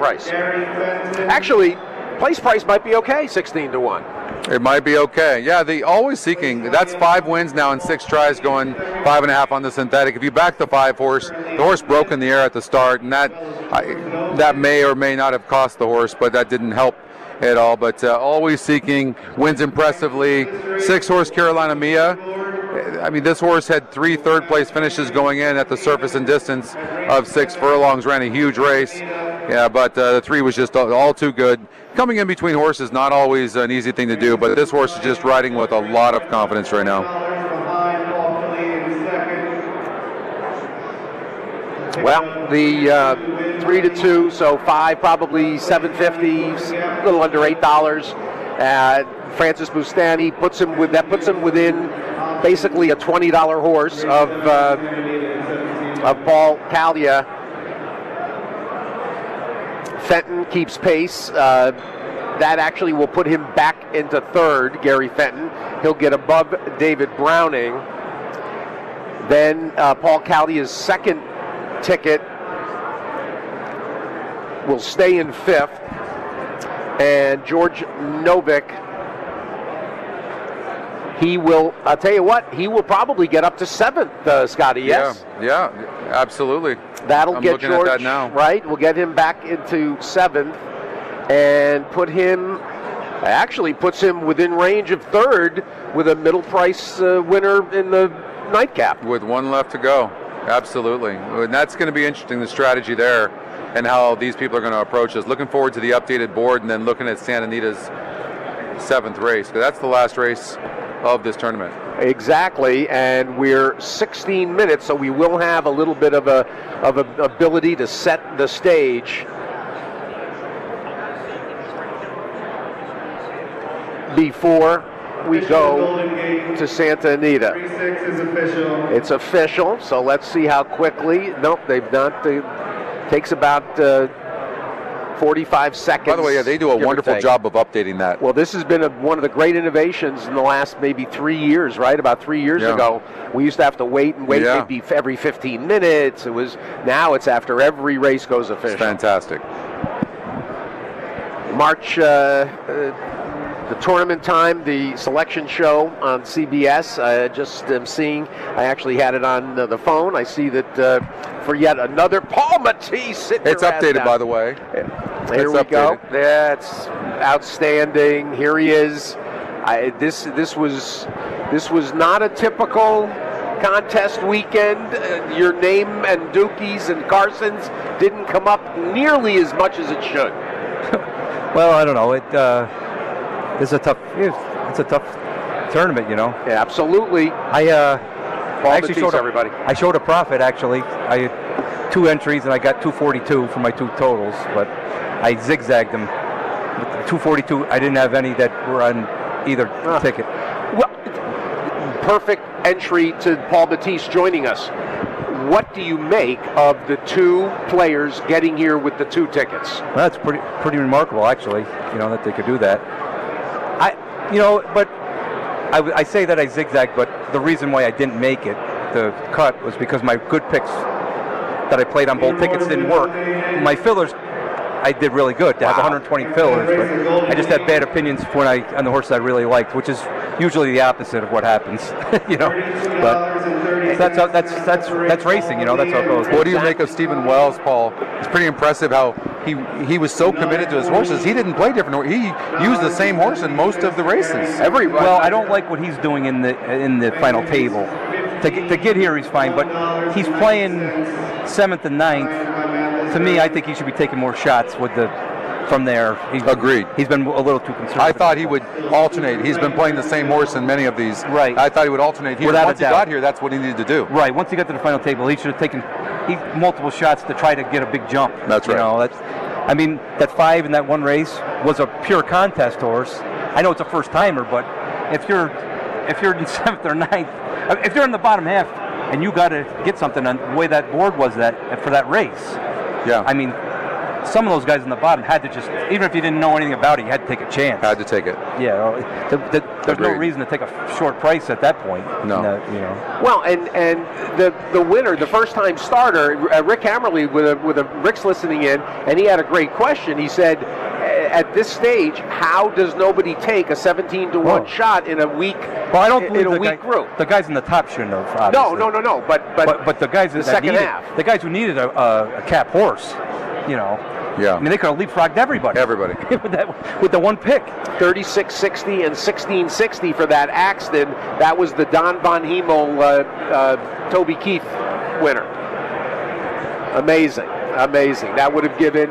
price. Actually, place price might be okay, 16-1. It might be okay. Yeah, the Always Seeking, that's 5 wins now in 6 tries, going 5.5 on the synthetic. If you back the 5 horse, the horse broke in the air at the start, and that may or may not have cost the horse, but that didn't help at all. But Always Seeking wins impressively. 6 horse Carolina Mia. I mean, this horse had 3 third-place finishes going in at the surface and distance of 6 furlongs, ran a huge race. Yeah, but the 3 was just all too good. Coming in between horses, not always an easy thing to do, but this horse is just riding with a lot of confidence right now. Well, the 3-2, so 5, probably $7.50, a little under $8. Francis Bustani puts him within basically a $20 horse of Paul Caldia. Fenton keeps pace. That actually will put him back into third, Gary Fenton. He'll get above David Browning. Then Paul Caldia's second ticket will stay in fifth. And George Novick, he will, I'll tell you what, he will probably get up to seventh, Scotty, yes? Yeah, absolutely. That'll I'm get looking George, at that now. Right? We'll get him back into seventh and puts him within range of third with a middle price winner in the nightcap. With 1 left to go, absolutely. And that's going to be interesting, the strategy there and how these people are going to approach this. Looking forward to the updated board and then looking at Santa Anita's 7th race, because that's the last race of this tournament. Exactly, and we're 16 minutes, so we will have a little bit of a ability to set the stage before we go to Santa Anita. 3-6 is official. It's official, so let's see how quickly. Nope, they've not. It takes about 45 seconds. By the way, yeah, they do a wonderful job of updating that. Well, this has been one of the great innovations in the last maybe 3 years, right? About 3 years ago, we used to have to wait maybe every 15 minutes. Now it's after every race goes official. It's fantastic. March, the tournament time, the selection show on CBS. I just am seeing, I actually had it on the phone. I see that for yet another, Paul Matisse sitting It's updated, by the way. Here we go. That's outstanding. Here he is. This was not a typical contest weekend. Your name and Dookies and Carsons didn't come up nearly as much as it should. Well, I don't know. It's a tough tournament, you know. Yeah, absolutely. I actually showed everybody. I showed a profit actually. I had 2 entries and I got 242 for my 2 totals, but I zigzagged them. 242. I didn't have any that were on either ticket. Well, perfect entry to Paul Matisse joining us. What do you make of the 2 players getting here with the 2 tickets? Well, that's pretty remarkable, actually. You know, that they could do that. But I say that I zigzagged, but the reason why I didn't make it, the cut, was because my good picks that I played on both tickets didn't work. My fillers, I did really good to have 120 fillers, but I just had bad opinions on the horses I really liked, which is usually the opposite of what happens, you know. But that's racing, you know. That's how it goes. What do you make of Stephen Wells, Paul? It's pretty impressive how he was so committed to his horses. He didn't play different. He used the same horse in most of the races. Well, I don't like what he's doing in the final table. To get here, he's fine, but he's playing 7th and 9th. To me, I think he should be taking more shots from there. Agreed. He's been a little too conservative. I thought he would alternate. He's been playing the same horse in many of these. Right. I thought he would alternate here. Without Once he got here, that's what he needed to do. Right. Once he got to the final table, he should have taken multiple shots to try to get a big jump. That's right. You know, that 5 in that one race was a pure contest horse. I know it's a first timer, but if you're in 7th or 9th, if you're in the bottom half and you got to get something on the way that board was for that race. Yeah. I mean, some of those guys in the bottom had to just, even if you didn't know anything about it, you had to take a chance. Had to take it. Yeah. there's no Agreed. reason to take a short price at that point. No. You know. Well, and the winner, the first-time starter, Rick Hammerly, Rick's listening in, and he had a great question. He said, at this stage, how does nobody take a 17-1 shot in a weak Well, I don't believe in a weak group? The guys in the top shouldn't have. No, Obviously. no. But the guys the that second needed, half. the guys who needed a cap horse, you know. Yeah. I mean, they could have leapfrogged everybody. Everybody. with the one pick. 36-60 and 16-60 for that Axton. That was the Don Von Hemel, Toby Keith winner. Amazing. That would have given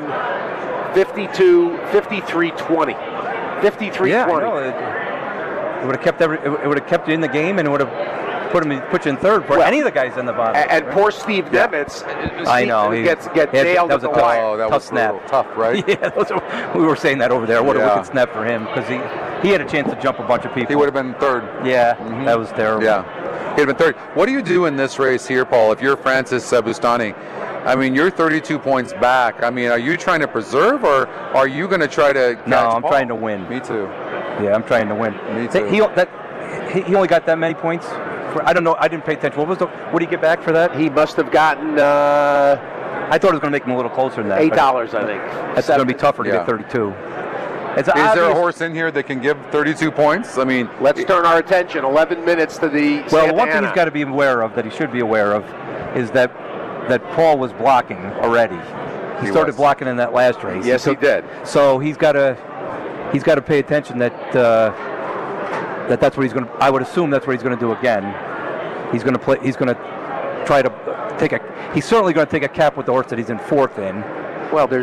53-20. 53-20. Yeah, I know. It would have kept it would have kept you in the game, and it would have put you in third for any of the guys in the bottom. And poor Steve Nemitz, I know, gets nailed at the wire. Oh, that tough was snap. brutal. Tough, right? Yeah, we were saying that over there. What a wicked snap for him, because he had a chance to jump a bunch of people. He would have been third. Yeah, that was terrible. Yeah, he'd have been third. What do you do in this race here, Paul? If you're Francis Bustani, I mean, you're 32 points back. I mean, are you trying to preserve, or are you going to try to catch No, I'm Paul? trying to win. Me too. Yeah, I'm trying to win. Me too. He only got that many points. I don't know. I didn't pay attention. What did he get back for that? He must have gotten I thought it was going to make him a little closer than that. $8, I think. That's going to be tougher to Yeah. get 32. Is Is there a horse in here that can give 32 points? I mean, Let's turn our attention. 11 minutes to the Well, Santa one thing Ana. he's got to be aware of, that he should be aware of, is that Paul was blocking already. He started was. blocking in that last race. Yes, he did. So he's got to pay attention that that's what he's going to. I would assume that's what he's going to do again. He's going to play. He's going to try to take a. He's certainly going to take a cap with the horse that he's in fourth in. Well, there's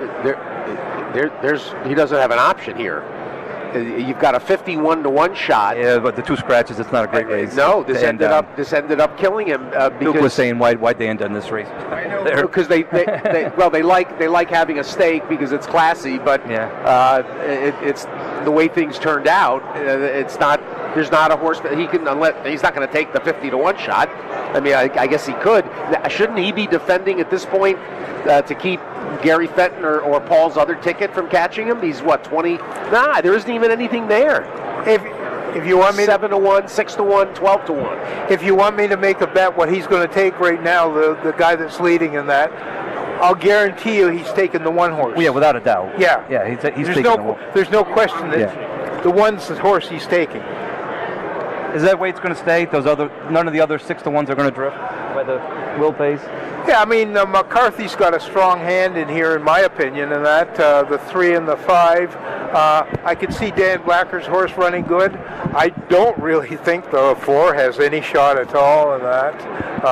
he doesn't have an option here. You've got a 51-1 shot. Yeah, but the two scratches, it's not a great race. No, this to end ended on. up killing him Duke was because saying why'd they end on this race? because they like having a stake because it's classy, but it's the way things turned out. It's not. There's not a horse that he can. He's not going to take the 50-1 shot. I mean, I guess he could. Shouldn't he be defending at this point to keep Gary Fenton or Paul's other ticket from catching him? He's what, 20? Nah, there isn't even anything there. If you want me 7-1, 6-1, 12-1. if you want me to make a bet what he's going to take right now, the guy that's leading in that, I'll guarantee you he's taking the one horse. Yeah, without a doubt. Yeah. Yeah, he's There's taking no the one. there's no question that the one's the horse he's taking. Is that way it's going to stay? None of the other 6-1s are going to drift by the Will pace. Yeah, I mean McCarthy's got a strong hand in here, in my opinion, in that the 3 and the 5. I could see Dan Blacker's horse running good. I don't really think the 4 has any shot at all in that.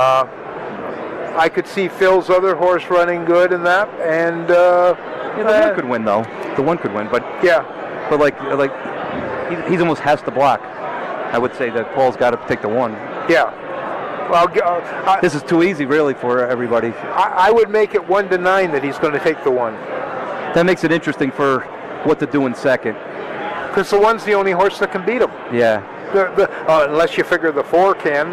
I could see Phil's other horse running good in that, and The one could win though. The one could win, but yeah. but like he almost has to block. I would say that Paul's got to take the one. Yeah. Well, This is too easy, really, for everybody. I would make it 1-9 that he's going to take the one, That makes it interesting for what to do in second. because the one's the only horse that can beat him. Yeah. Unless you figure the 4 can.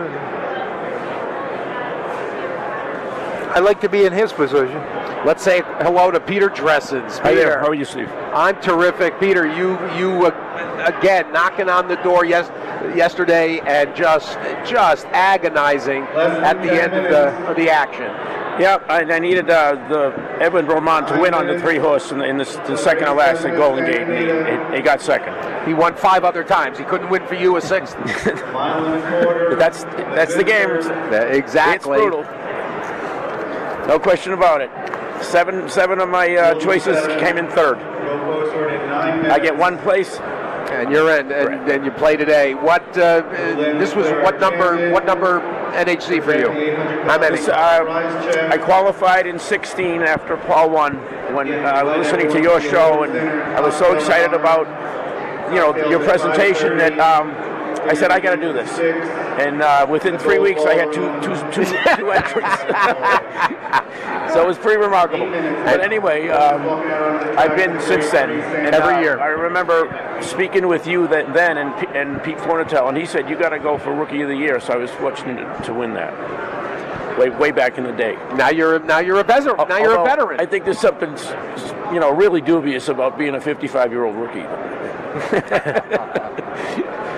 I like to be in his position. Let's say hello to Peter Dressens. Peter, How are you, Steve? I'm terrific. Peter, you again knocking on the door yesterday and just agonizing at the end of the action. Yeah, I needed the Edwin Román to win on the 3 horse in the second to last at Golden Gate, and he got second. He won 5 other times. He couldn't win for you a 6th. But that's the game. Exactly. It's brutal. No question about it. Seven of my choices came in third. I get 1 place. And you're in, and you play today. This was what number NHC for you? How many? I qualified in 16 after Paul won when listening to your show, and I was so excited about your presentation that I said I got to do this. And within 3 weeks, I had two entries. So it was pretty remarkable. But anyway, I've been since then. And, Every year. I remember speaking with you then and Pete Fornatel, and he said, you got to go for Rookie of the Year. So I was fortunate to win that. Way back in the day. Now you're a veteran. Now you're a Although, veteran. I think there's something, really dubious about being a 55-year-old rookie.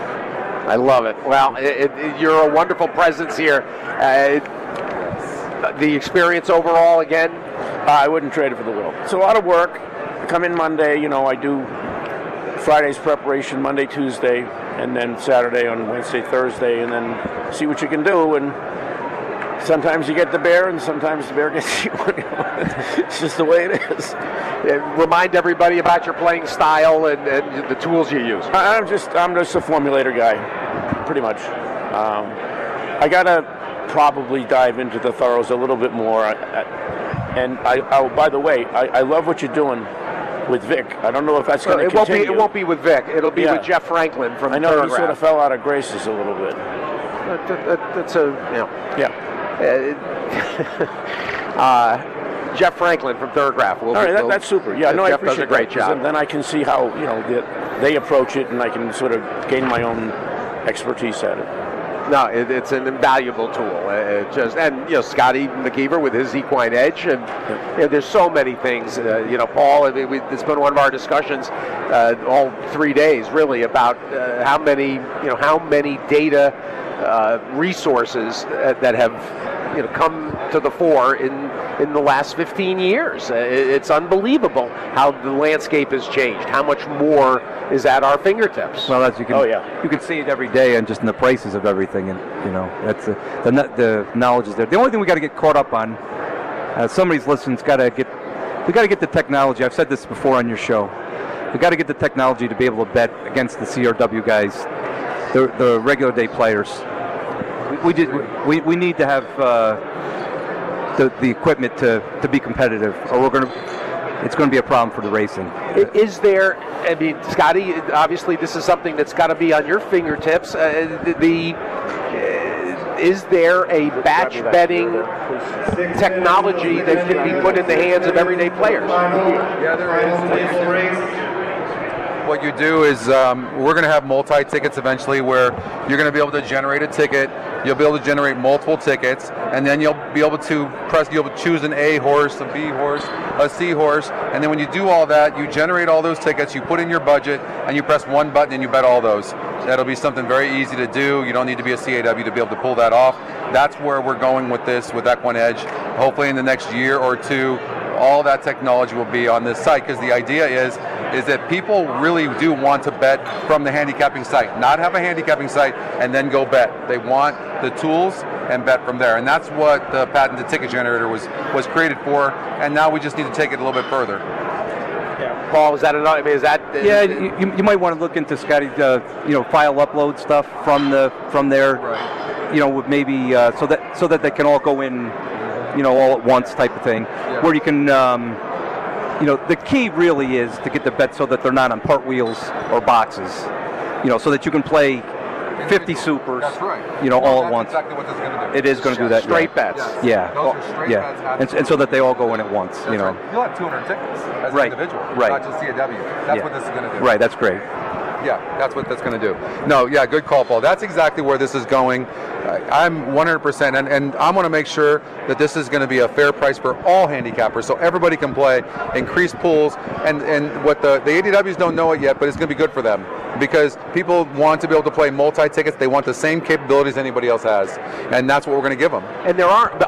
I love it. Well, you're a wonderful presence here. The experience overall, again? I wouldn't trade it for the world. It's a lot of work. I come in Monday, I do Friday's preparation, Monday, Tuesday, and then Saturday on Wednesday, Thursday, and then see what you can do. And sometimes you get the bear, and sometimes the bear gets you. It's just the way it is. Remind everybody about your playing style and the tools you use. I'm just a formulator guy, pretty much. I gotta probably dive into the thoroughs a little bit more. And by the way, I love what you're doing with Vic. I don't know if that's going to continue. It won't be with Vic. It'll be with Jeff Franklin from I know Third he sort of fell out of graces a little bit. That's Jeff Franklin from Third Graph. All right, that's super. Yeah, no, I Jeff appreciate does a great that, job. Then I can see how they approach it, and I can sort of gain my own expertise at it. No, it's an invaluable tool. Scotty McKeever with his Equine Edge, and there's so many things. Paul, it's been one of our discussions all 3 days, really, about how many data resources that have come to the fore in the last 15 years. It's unbelievable how the landscape has changed, how much more is at our fingertips. Well, as you can see it every day, and just in the prices of everything, and that's the knowledge is there. The only thing we got to get caught up on, somebody's listening's got to get. We got to get the technology. I've said this before on your show. We got to get the technology to be able to bet against the CRW guys, the regular day players. We need to have the equipment to be competitive, or it's going to be a problem for the racing. Is there? I mean, Scotty, obviously this is something that's got to be on your fingertips. Is there a batch betting technology that can be put in the hands of everyday players? Yeah, there is. What you do is we're going to have multi-tickets eventually, where you're going to be able to generate a ticket. You'll be able to generate multiple tickets, and then you'll be able to choose an A horse, a B horse, a C horse, and then when you do all that, you generate all those tickets, you put in your budget, and you press one button and you bet all those. That'll be something very easy to do. You don't need to be a CAW to be able to pull that off. That's where we're going with this, with Equine Edge. Hopefully in the next year or two, all that technology will be on this site, because the idea is that people really do want to bet from the handicapping site, not have a handicapping site and then go bet. They want the tools and bet from there, and that's what the patented ticket generator was created for, and now we just need to take it a little bit further. Yeah. Paul, is that enough? I mean, is that? Yeah, you might want to look into Scotty, file upload stuff from there, right. With maybe so that they can all go in, all at once type of thing, where you can. The key really is to get the bet so that they're not on part wheels or boxes, so that you can play 50 supers, that's right. All at once. Exactly what this is going to do. It is going to do that. Straight bets. Yeah. Those are straight bets. And so that they all go in at once. That's right. You'll have 200 tickets as an individual, right. not just CAW. That's what this is going to do. Right. That's great. Yeah, that's what that's going to do. No, yeah, good call, Paul. That's exactly where this is going. I'm 100%, and I'm going to make sure that this is going to be a fair price for all handicappers, so everybody can play, increase pools, and what the ADWs don't know it yet, but it's going to be good for them, because people want to be able to play multi-tickets. They want the same capabilities anybody else has, and that's what we're going to give them. And there are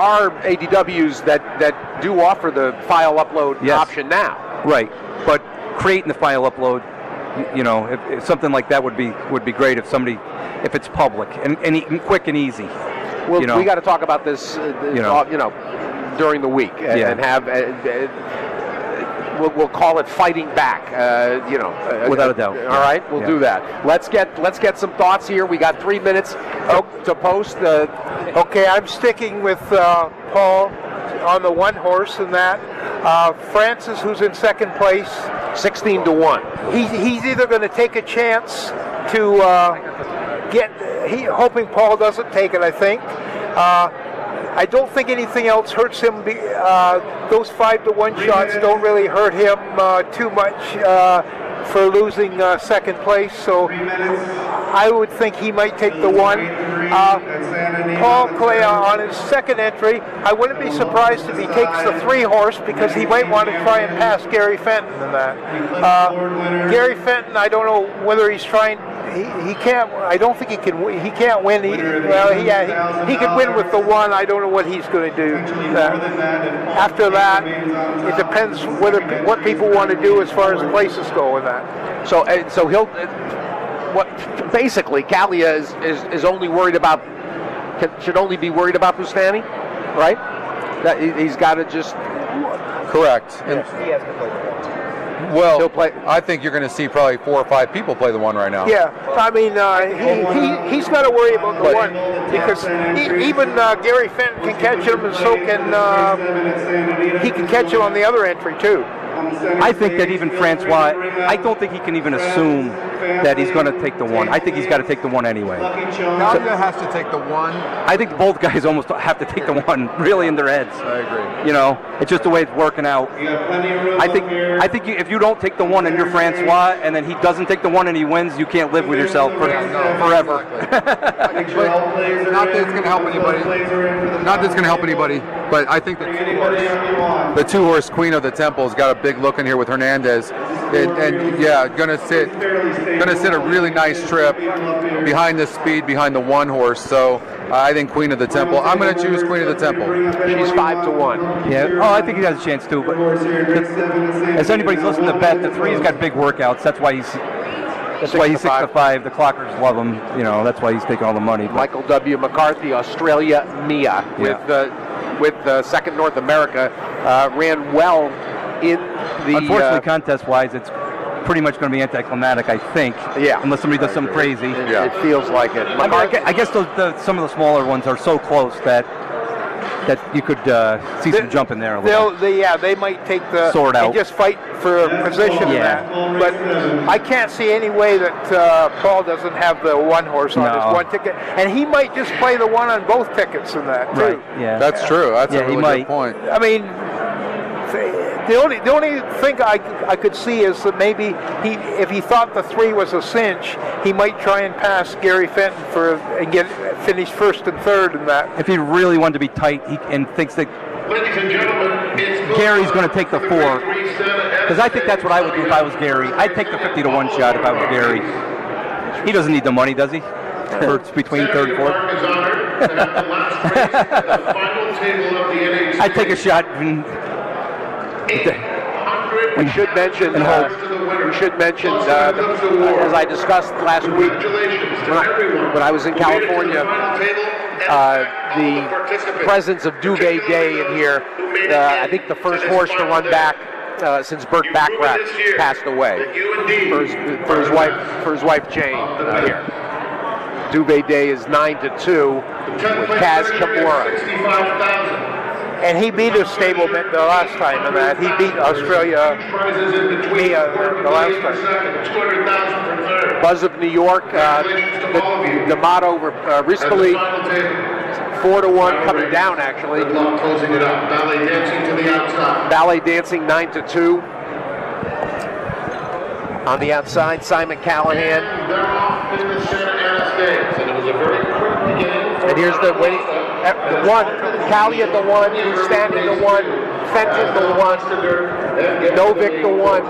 ADWs that do offer the file upload option now. Right, but creating the file upload, if something like that would be great if it's public and quick and easy. Well, we got to talk about this, during the week and have. We'll call it fighting back. Without a doubt. All right, we'll do that. Let's get some thoughts here. We got 3 minutes to post. Okay, I'm sticking with Paul on the one horse and that. Francis, who's in second place, 16-1. He's either going to take a chance to hoping Paul doesn't take it, I think. I don't think anything else hurts him. Those 5-1 shots don't really hurt him too much for losing second place. So I would think he might take the one. Paul Clay on his second entry, I wouldn't be surprised if he takes the 3 horse, because he might want to try and pass Gary Fenton in that. Gary Fenton, I don't know whether he's trying he can't. I don't think he can. He can't win. He could win with the one. I don't know what he's going to do. After that, it depends what people want to do as far as places go in that. So he'll. Basically, Kalia is only worried about. Should only be worried about Bustani, right? That he's got to just. Correct. Yes, he has to play the one. Well, I think you're going to see probably 4 or 5 people play the one right now. Yeah, I mean, he's got to worry about the one because even Gary Fenton can catch him, and so can he can catch him on the other entry too. I think that even Francois, I don't think he can even assume that he's going to take the one. I think he's got to take the one anyway. Kalia has to take the one. I think both guys almost have to take the one, really, in their heads. I agree. You know, it's just the way it's working out. I think if you don't take the one and you're Francois, and then he doesn't take the one and he wins, you can't live with yourself forever. Exactly. Not that it's going to help anybody. But I think the 2-horse Queen of the Temple has got a big look in here with Hernandez, and yeah, gonna sit a really nice trip behind the speed behind the 1-horse. So I think Queen of the Temple. I'm gonna choose Queen of the Temple. She's 5-1. Yeah. Oh, I think he has a chance too. But as anybody's listening to bet, the 3's got big workouts. That's why he's 6-5. The Clockers love him. You know, that's why he's taking all the money. Michael W. McCarthy, Australia Mia, with Second North America, ran well in the. Unfortunately, contest-wise, it's pretty much going to be anticlimactic, I think. Yeah. Unless somebody does something crazy. Yeah. It feels like it. I guess some of the smaller ones are so close that you could see some jump in there a little. They might take the sword out and just fight for a position in that. But I can't see any way that Paul doesn't have the 1-horse on his one ticket, and he might just play the one on both tickets in that too. Right. Yeah. That's true. That's a really good point. I mean, the only thing I could see is that maybe if he thought the 3 was a cinch, he might try and pass Gary Fenton and finish first and third in that. If he really wanted to be tight and thinks that Gary's going to take the 4, because I think that's what I would do if I was Gary. I'd take the 50-1 shot if I was Gary. He doesn't need the money, does he? It's between 3rd and 4th. I'd take a shot. We should mention, as I discussed last week when I was in California, the presence of Duvet Day in here. I think the first horse to run back since Burt Bacharach passed away for his wife Jane here. Duvet Day is 9-2 with Kaz Kimura. And he beat his stablemate the last time in that. He beat Australia Mia the last time. Buzz of New York, the motto Rispoli, 4-1 coming down actually. Closing it up. Ballet Dancing to the outside. Ballet Dancing 9-2. On the outside, Simon Callahan. They're off in the Santa Ana Stakes, and it was a very quick beginning. And here's the one, Callie at the 1, Standing the 1, Fenton the 1, Novik the 1.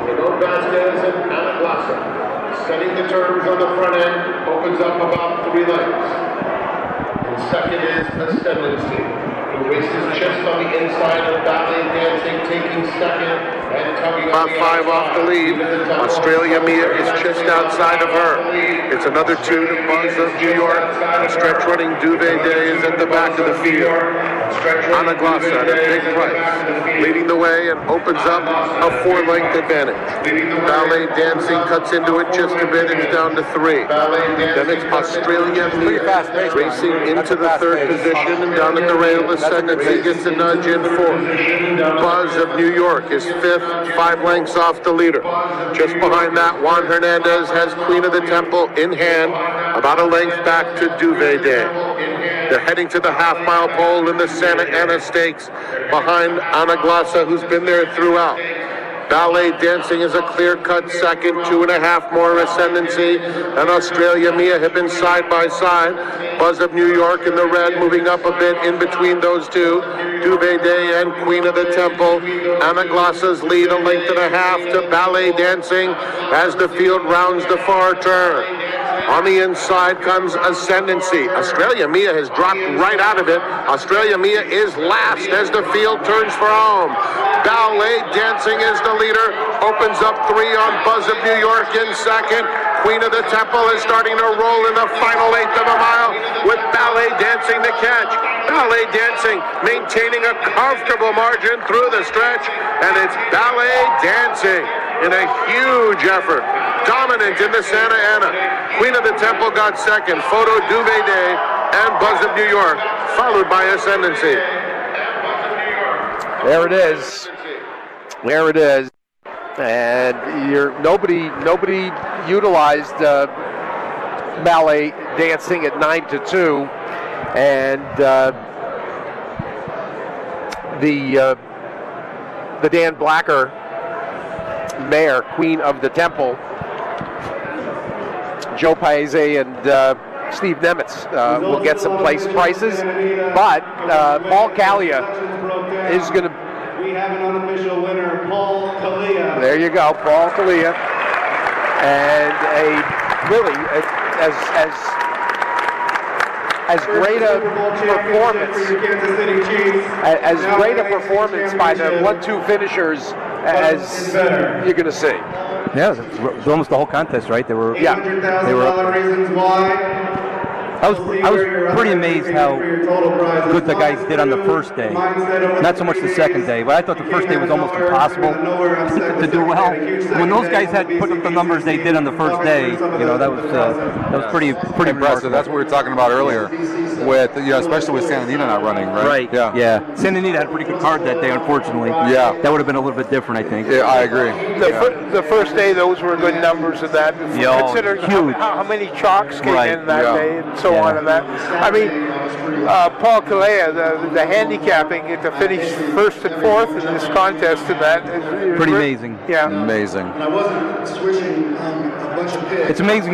Setting the terms on the front end, opens up about 3 lengths. And second is Ascendancy, who races just on the inside of Ballet Dancing, taking second and tugging about 5 off the lead. Australia Mia is just outside of her. It's another 2 to Buzz of New York. Stretch running Duvet Day is at the back of the field. Anaglasa at a big price, leading the way and opens up a 4-length advantage. Ballet Dancing cuts into it just a bit. It's down to 3. Then it's Australia Mia racing into the 3rd position, and down at the rail, Ascendancy gets a nudge in 4th. Buzz of New York is 5th, 5 lengths off the leader. Just behind that, Juan Hernandez has Queen of the Temple in hand, about a length back to Duvet Day. They're heading to the half-mile pole in the Santa Ana Stakes behind Anaglasa, who's been there throughout. Ballet Dancing is a clear-cut second, 2.5 more Ascendancy, and Australia Mia have been side by side. Buzz of New York in the red, moving up a bit in between those 2. Duvet Day and Queen of the Temple. Anaglasa's lead 1.5 lengths to Ballet Dancing as the field rounds the far turn. On the inside comes Ascendancy. Australia Mia has dropped right out of it. Australia Mia is last as the field turns for home. Ballet Dancing is the leader. Opens up 3 on Buzz of New York in second. Queen of the Temple is starting to roll in the final 1/8 of a mile with Ballet Dancing to catch. Ballet Dancing maintaining a comfortable margin through the stretch, and it's Ballet Dancing in a huge effort. Dominant in the Santa Ana. Queen of the Temple got second. Photo Duvet Day and Buzz of New York, followed by Ascendancy. There it is. There it is. And nobody utilized Ballet Dancing at 9-2, and the Dan Blacker mare, Queen of the Temple, Joe Paese and Steve Nemitz will get some place prices, but Paul Kalia is going to. We have an unofficial winner, Paul Kalia. There you go, Paul Kalia, and as great a performance by the 1-2 finishers as you're going to see. Yeah, it was almost the whole contest, right? They were up. Reasons why. I was pretty amazed how good the guys did on the first day. Not so much the second day, but I thought the first day was almost impossible to do well. When those guys had put up the numbers they did on the first day, that was pretty impressive. That's what we were talking about earlier, with especially with Santa Anita not running, right? Right. Yeah. Santa Anita had a pretty good card that day, unfortunately. Yeah. That would have been a little bit different, I think. Yeah, I agree. The first day, those were good numbers of that. Consider how many chalks came in that day and so on and that. I mean, Paul Kalia, the handicapping to finish first and fourth in this contest, and that is pretty amazing. Yeah, amazing. And I wasn't switching a bunch of picks. It's amazing.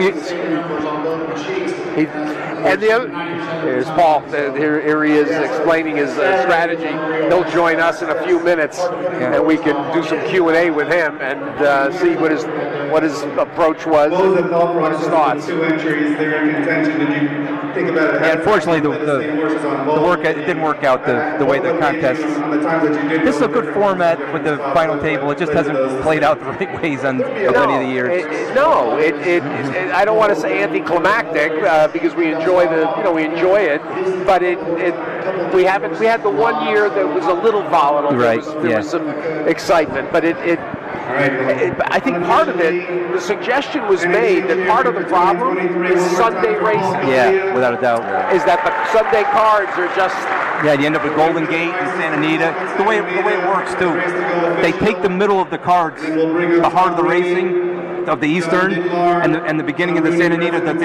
And the other, there's Paul. Here he is explaining his strategy. He'll join us in a few minutes, and we can do some Q&A with him and see what his approach was and what his thoughts. 2 entries, they're in contention. Did you think about it? Yeah, unfortunately, the work it didn't work out the way the contest. This is a good format with the final table. It just hasn't played out the right ways on many of the years. I don't want to say anticlimactic because we enjoy it, but we had the one year that was a little volatile. Right. There was some excitement, but I think part of it, the suggestion was made that part of the problem is Sunday racing. Yeah, without a doubt. Is that the Sunday cards are just. Yeah, you end up with Golden Gate and Santa Anita. The way it works too. They take the middle of the cards, the heart of the racing of the Eastern, and the beginning of the Santa Anita, the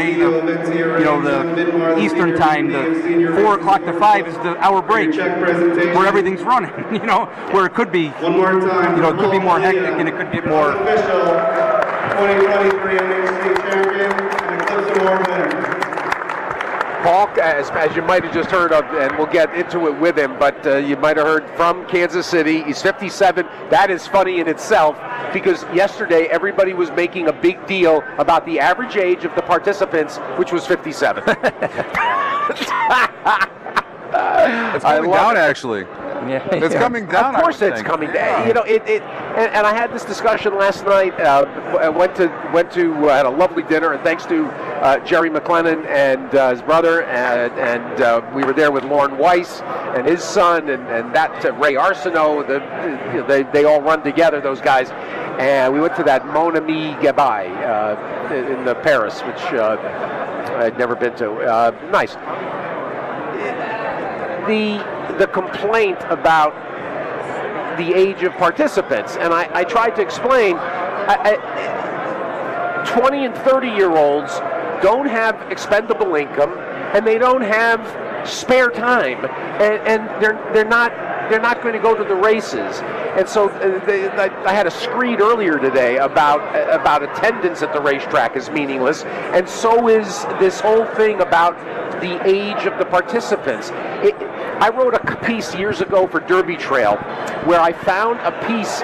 Eastern time, the 4 o'clock to 5 is the hour break where everything's running. Where it could be, it could be more hectic and it could be more. 2023 NHC champion and Eclipse Award winner. Paul, as you might have just heard of, and we'll get into it with him, but you might have heard from Kansas City. He's 57. That is funny in itself because yesterday everybody was making a big deal about the average age of the participants, which was 57. It's coming down, actually. Yeah, it's coming down. Of course, it's coming down. And I had this discussion last night. I went to had a lovely dinner, and thanks to Jerry McLennan and his brother, and we were there with Lauren Weiss and his son, and that Ray Arsenault. They all run together, those guys. And we went to that Mon Ami Gabai in Paris, which I'd never been to. Nice. The complaint about the age of participants, and I tried to explain, 20 and 30-year-olds don't have expendable income, and they don't have spare time, and they're not going to go to the races. And so I had a screed earlier today about attendance at the racetrack is meaningless, and so is this whole thing about the age of the participants. I wrote a piece years ago for Derby Trail where I found a piece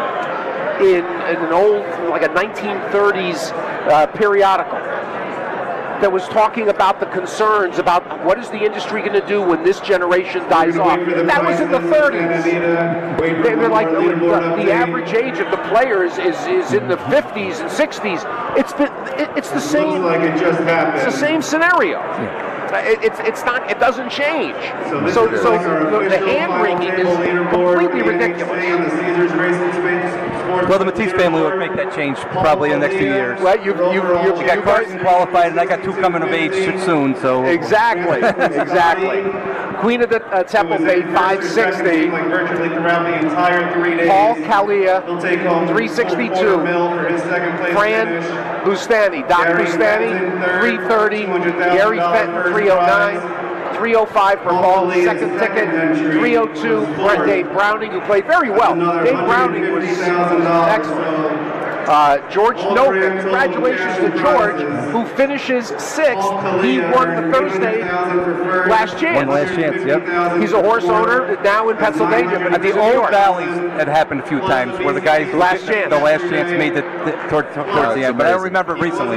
in an old, like a 1930s periodical. that was talking about the concerns about what is the industry going to do when this generation dies off. That was in the 30s. They're like the average age of the players is in the 50s and 60s. It's the same. Looks like it just happened. It's the same scenario. It's not. It doesn't change. So the hand wringing is completely ridiculous. Well, the Matisse family will make that change probably in the next few years. Well, you got Carson qualified, and I got 2 coming of age soon. So exactly. Queen of the Temple paid $560. Virtually throughout the entire 3 days. Paul Kalia, He'll take home $362. for his second place Fran finish. Bustani, Doc Gary Bustani, Fenton, third, $330. $200,000 Gary Fenton, first $309. $305 for Paul, Lee is second the ticket. second entry. $302 for Dave Browning, who played very well. Another Dave Browning was $150,000. excellent. George Novick, congratulations to George, who finishes 6th. He won the Thursday last chance. Yep. He's a horse owner now in Pennsylvania, but At the he's in New old York. Valleys, it happened a few times where the guys Last chance. the last chance made it towards the end. But I don't remember it recently.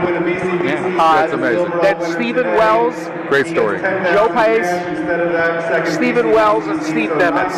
That's amazing. Then Stephen Wells, Great story. Joe Pace, Stephen Wells, and Steve Nemitz.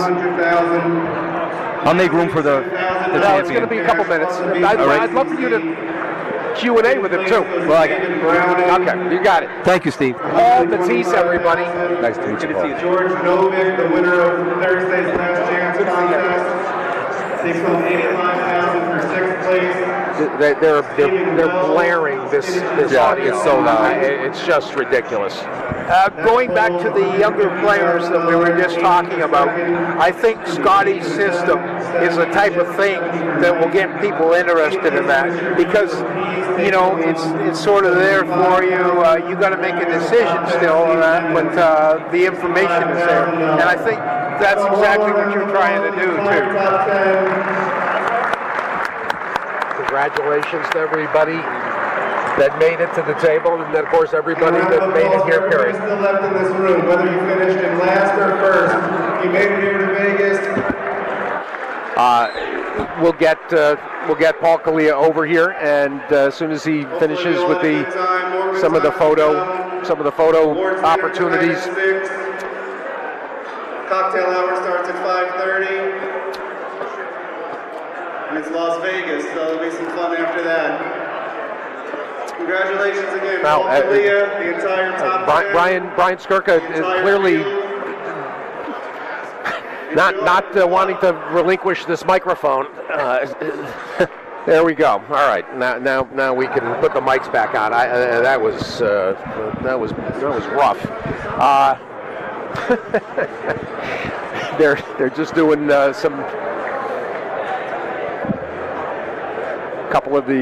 I'll make room for the No, champion. it's going to be a couple minutes. I'd love for you to Q&A with him, too. Well, Okay, you got it. thank you, Steve. Paul Matisse, everybody. Nice to meet you, Paul. George Novick, the winner of Thursday's last chance contest, takes home $85,000 for 6th place. They're blaring this audio. it's so loud. It's just ridiculous. Going back to the younger players that we were just talking about, I think Scotty's system is the type of thing that will get people interested in that, because it's sort of there for you. You got to make a decision still on that, but the information is there, and I think that's exactly what you're trying to do too. Congratulations to everybody that made it to the table, and then of course everybody that made it here, period. Still left in this room, whether you finished in last or first, you made it here to Vegas. We'll get Paul Kalia over here, and as soon as he finishes with some of the photo opportunities. Cocktail hour starts at 5:30. And it's Las Vegas, so there'll be some fun after that. Congratulations again, Now, Paul Kalia, the entire top 10. Brian Skirka is clearly not wanting to relinquish this microphone. There we go. All right, now we can put the mics back on. That was rough. They're just doing some couple of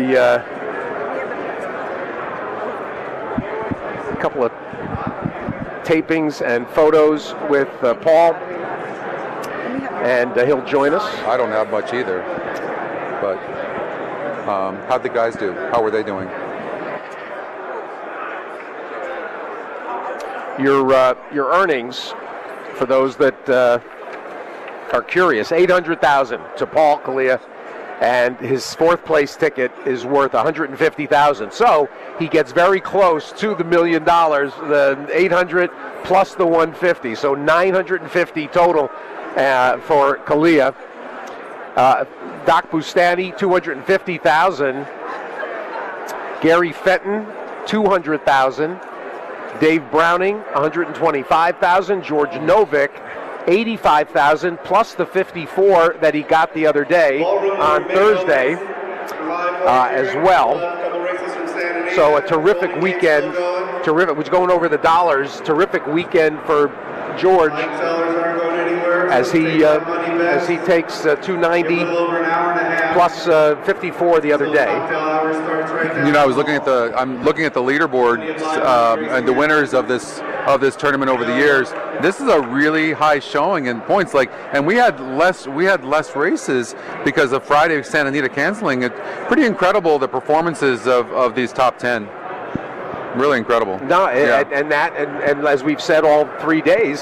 tapings and photos with Paul, and he'll join us. I don't have much either, but how'd the guys do? How were they doing? Your earnings, for those that are curious, $800,000 to Paul Kalia, and his 4th place ticket is worth $150,000. So he gets very close to the $1 million, the 800 plus the 150, so 950 total for Kalia. Doc Bustani, $250,000. Gary Fenton, $200,000. Dave Browning, $125,000. George Novick, $85,000 plus the 54 that he got the other day on Thursday as well. So a terrific weekend. We're going over the dollars. Terrific weekend for George as he takes 290 plus 54 the other day. I was looking at the leaderboard and the winners of this tournament over the years. This is a really high showing in points. And we had less races because of Friday Santa Anita canceling. It's pretty incredible, the performances of these top 10. Really incredible. No, and as we've said all 3 days,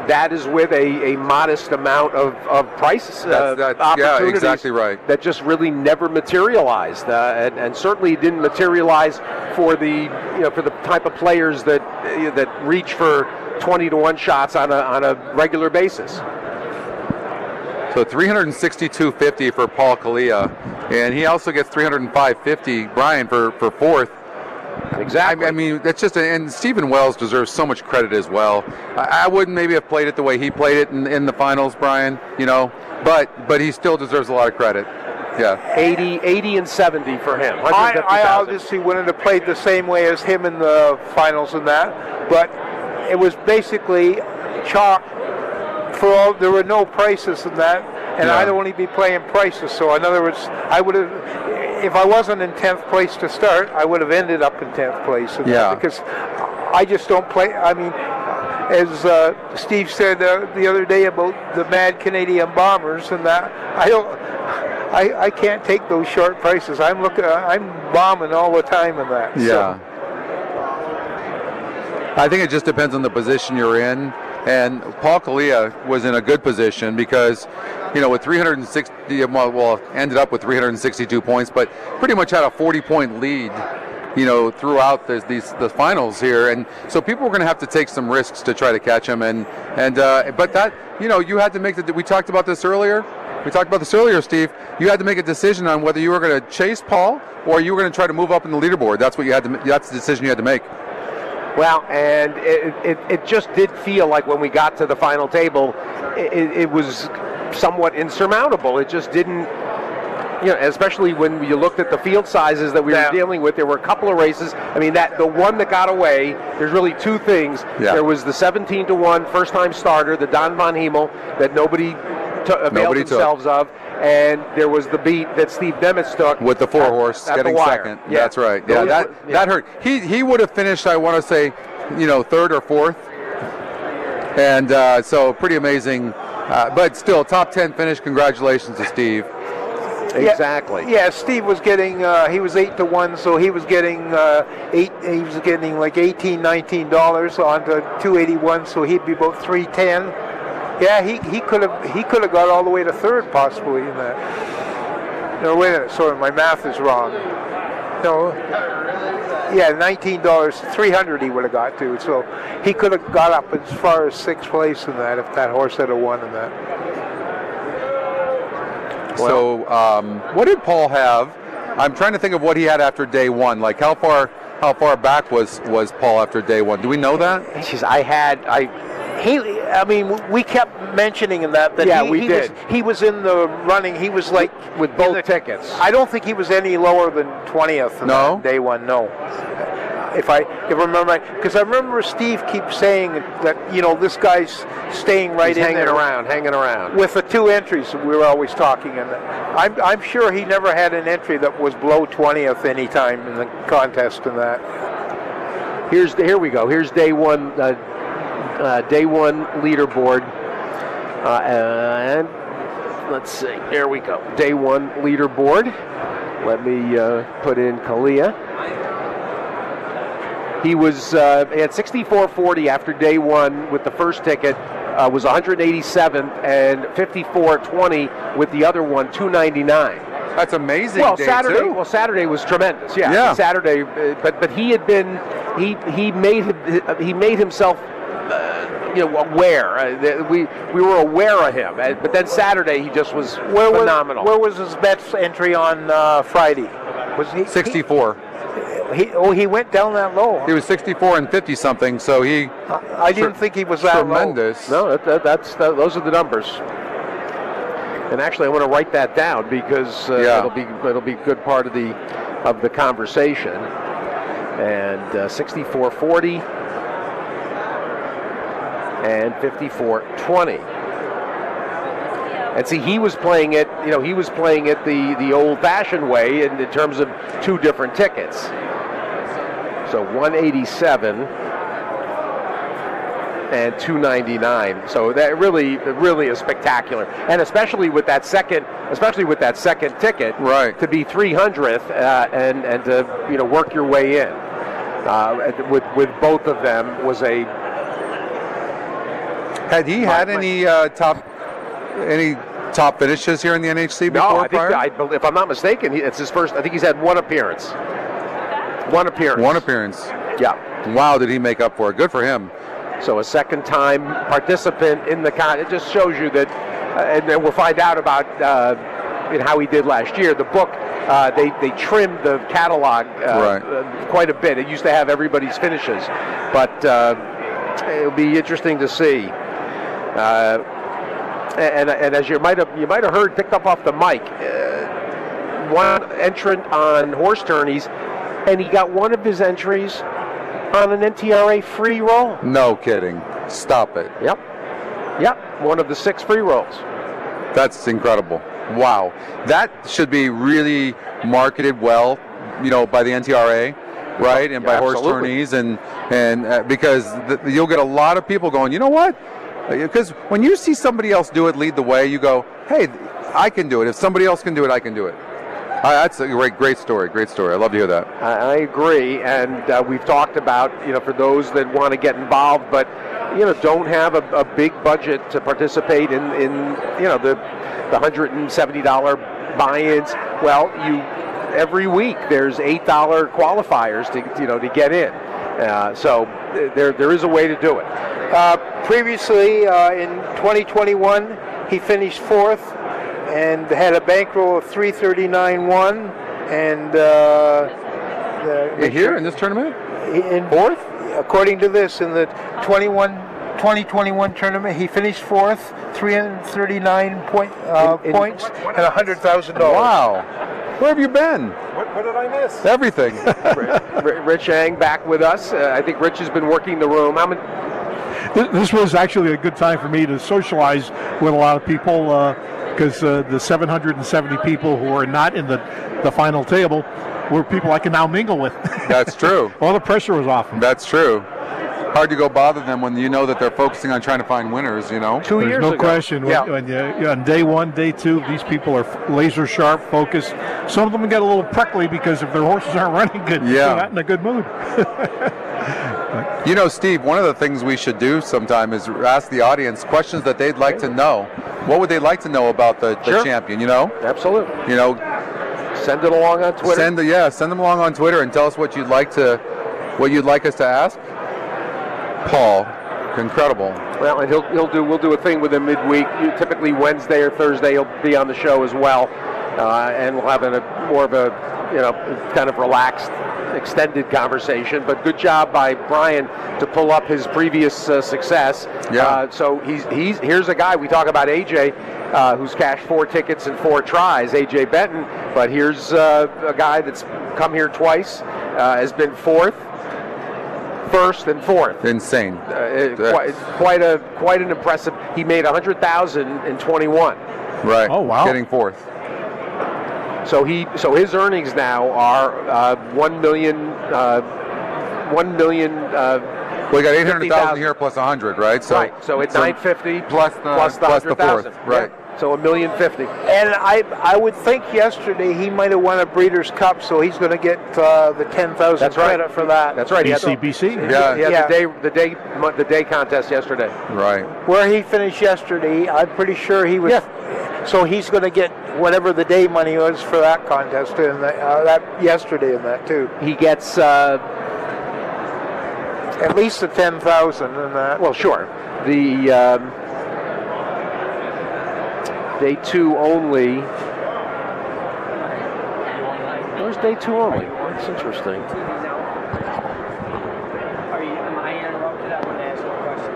that is with a modest amount of price That's opportunities exactly right. that just really never materialized, and certainly didn't materialize for the type of players that reach for 20-to-1 shots on a regular basis. So 362.50 for Paul Kaliya, and he also gets 305.50, Brian, for fourth. Exactly. I mean, that's just, and Stephen Wells deserves so much credit as well. I wouldn't maybe have played it the way he played it in the finals, Brian, but he still deserves a lot of credit. Yeah. 80 and 70 for him. I obviously wouldn't have played the same way as him in the finals and that, but it was basically chalk for all. There were no prices in that, and I'd only be playing prices. So in other words, I would have, if I wasn't in 10th place to start, I would have ended up in 10th place. Because I just don't play. I mean, as Steve said the other day about the Mad Canadian Bombers and that, I can't take those short prices. I'm bombing all the time in that. Yeah. So. I think it just depends on the position you're in. And Paul Kaliya was in a good position because, with 360, ended up with 362 points, but pretty much had a 40-point lead, throughout the finals here. And so people were going to have to take some risks to try to catch him. But that, you had to make we talked about this earlier. We talked about this earlier, Steve. You had to make a decision on whether you were going to chase Paul or you were going to try to move up in the leaderboard. That's what you had to. That's the decision you had to make. Well, and it just did feel like when we got to the final table, it was somewhat insurmountable. It just didn't, especially when you looked at the field sizes that we were dealing with. There were a couple of races. I mean, the one that got away, there's really two things. Yeah. There was the 17-to-1 first-time starter, the Don Von Hemel, that nobody availed themselves of. And there was the beat that Steve Demitz took with the 4-horse getting second. Yeah. That's right. Yeah, that hurt. He would have finished, I want to say, third or fourth. And so pretty amazing. But still, top 10 finish. Congratulations to Steve. Exactly. Yeah, Steve was getting. He was 8-to-1, so he was getting He was getting like $18, $19 on the 281, so he'd be about 310. Yeah, he could have got all the way to third possibly in that. No, wait a minute. Sorry, my math is wrong. No. Yeah, $19, 300 he would have got to. So he could have got up as far as sixth place in that if that horse had won in that. So what did Paul have? I'm trying to think of what he had after day one. Like how far back was Paul after day one? Do we know that? We kept mentioning him that we did. He was in the running. He was like with both tickets. I don't think he was any lower than 20th. No, day one. No. If I remember right, because I remember Steve keeps saying that this guy's staying right He's in there, hanging around with the two entries. We were always talking, and I'm sure he never had an entry that was below 20th any time in the contest. And that. Here we go. Here's day one. Day one leaderboard, and let's see. There we go. Day one leaderboard. Let me put in Kaliya. He was at 64.40 after day one with the first ticket. Was 187th and 54.20 with the other one, 299. That's amazing. Saturday was tremendous. Yeah. Saturday, but he had been he made himself. Aware. We were aware of him, but then Saturday he just was phenomenal. Where was his bets entry on Friday? Was he 64? He went down that low. He was 64 and 50 something. So he. I didn't think he was that tremendous. Low. No, those are the numbers. And actually, I want to write that down because it'll be a good part of the conversation. And 64.40. And 54.20. And see, he was playing it the old-fashioned way in terms of two different tickets. So 187 and 299. So that really is spectacular. And especially with that second ticket, right, to be 300th and to work your way in. With both of them was a Had he had any top finishes here in the NHC before? No, I think if I'm not mistaken, it's his first. I think he's had one appearance. One appearance. Yeah. Wow, did he make up for it? Good for him. So a second-time participant in the it just shows you that, and then we'll find out about how he did last year. The book, they trimmed the catalog quite a bit. It used to have everybody's finishes, but it'll be interesting to see. And as you might have heard, picked up off the mic, one entrant on horse tourneys, and he got one of his entries on an NTRA free roll. No kidding. Stop it. Yep. One of the 6 free rolls. That's incredible. Wow. That should be really marketed well, by the NTRA, right? And by horse tourneys, and because you'll get a lot of people going, you know what? Because when you see somebody else do it, lead the way, you go, hey, I can do it. If somebody else can do it, I can do it. That's a great story. Great story. I love to hear that. I agree, and we've talked about for those that want to get involved, but don't have a big budget to participate in the $170 buy-ins. Well, every week there's $8 qualifiers to get in. So there is a way to do it. Previously, in 2021, he finished 4th and had a bankroll of 339.1 and here in this tournament, in 4th, according to this, in the 2021 tournament, he finished 4th, 339 points and $100,000. Wow. Where have you been? What did I miss? Everything. Rich Ang back with us. I think Rich has been working the room. This was actually a good time for me to socialize with a lot of people because the 770 people who are not in the final table were people I can now mingle with. That's true. All the pressure was off them. That's true. Hard to go bother them when you know that they're focusing on trying to find winners, 2 There's years no ago. question. Yeah. On day 1, day 2, these people are laser sharp, focused. Some of them get a little prickly because if their horses aren't running good, they're not in a good mood. Steve, one of the things we should do sometime is ask the audience questions that they'd like to know. What would they like to know about the champion, Absolutely. Send it along on Twitter. Send them along on Twitter and tell us what you'd like us to ask. Paul, incredible. Well, and we'll do a thing with him midweek. Typically Wednesday or Thursday he'll be on the show as well, and we'll have more of a kind of relaxed, extended conversation. But good job by Brian to pull up his previous success. Yeah. So here's a guy we talk about, AJ, who's cashed 4 tickets in 4 tries, AJ Benton. But here's a guy that's come here twice, has been 4th. 1st and 4th. Insane. Quite an impressive. He made $100,000 in 21. Right. Oh wow. Getting 4th. So his earnings now are $1 million. We got 800,000 here plus 100, right? So it's 950 plus the 4th, right? Yeah. So $1.05 million. And I would think yesterday he might have won a Breeders' Cup, so he's going to get the 10,000 credit for that. That's right. BCBC. He had the day contest yesterday. Right. Where he finished yesterday, I'm pretty sure he was. Yeah. So he's going to get whatever the day money was for that contest and that yesterday and that too. He gets at least the 10,000 and that. Well, sure. The day 2 only. Where's day 2 only? That's interesting. Am I interrupted? I want to ask you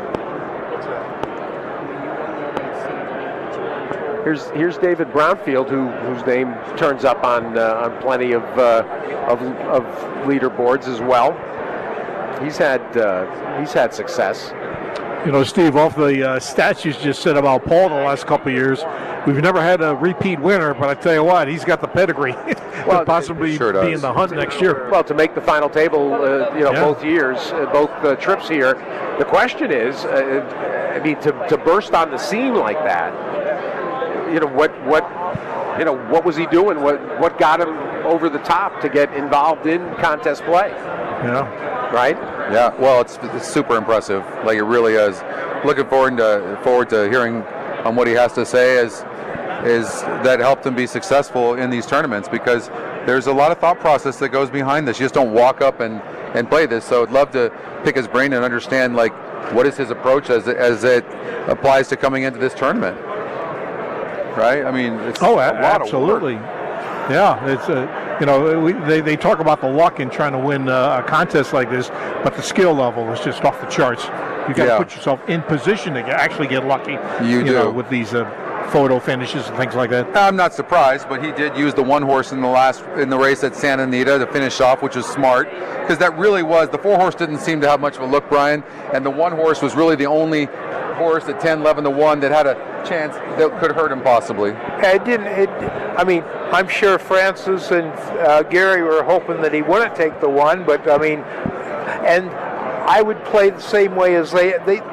a question. Here's David Brownfield, whose name turns up on plenty of leaderboards as well. He's had success. Steve, off the stats you just said about Paul the last couple of years, we've never had a repeat winner, but I tell you what, he's got the pedigree to possibly be in the hunt next year. Well, to make the final table, both years, both trips here. The question is, to burst on the scene like that, what was he doing? What got him over the top to get involved in contest play? Yeah. Right? Yeah, well, it's super impressive. Like, it really is. looking forward to hearing what he has to say is that helped him be successful in these tournaments, because there's a lot of thought process that goes behind this. You just don't walk up and play this. So I'd love to pick his brain and understand, like, what is his approach as it applies to coming into this tournament. Right? I mean, it's a lot absolutely. of work. Yeah, it's they talk about the luck in trying to win a contest like this, but the skill level is just off the charts. You got to put yourself in position to actually get lucky. You do with these photo finishes and things like that. I'm not surprised, but he did use the one horse in the race at Santa Anita to finish off, which was smart, because that really was, the 4-horse didn't seem to have much of a look, Brian, and the 1-horse was really the only horse at 10, 11 to 1 that had a chance that could hurt him possibly. I mean, I'm sure Francis and Gary were hoping that he wouldn't take the 1, but I mean, and I would play the same way as they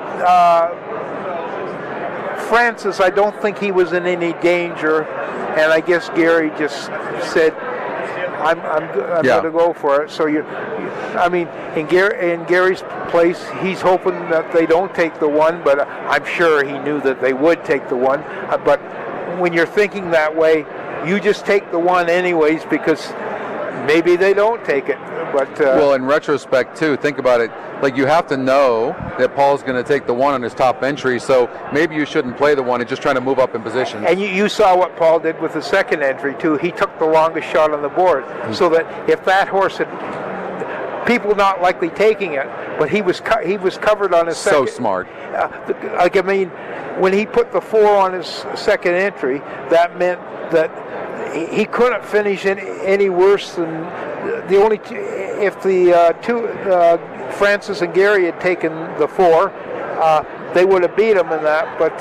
Francis, I don't think he was in any danger, and I guess Gary just said, "I'm going to go for it." So I mean, in Gary's place, he's hoping that they don't take the 1, but I'm sure he knew that they would take the 1. But when you're thinking that way, you just take the 1 anyways, because maybe they don't take it. But well, in retrospect too, think about it. Like, you have to know that Paul's going to take the 1 on his top entry, so maybe you shouldn't play the 1 and just trying to move up in position. And you saw what Paul did with the second entry too. He took the longest shot on the board, so that if that horse had, people not likely taking it, but he was covered on his second. So smart. Like, I mean, when he put the 4 on his second entry, that meant that he couldn't finish any worse than the only if the two Francis and Gary had taken the 4, they would have beat him in that. But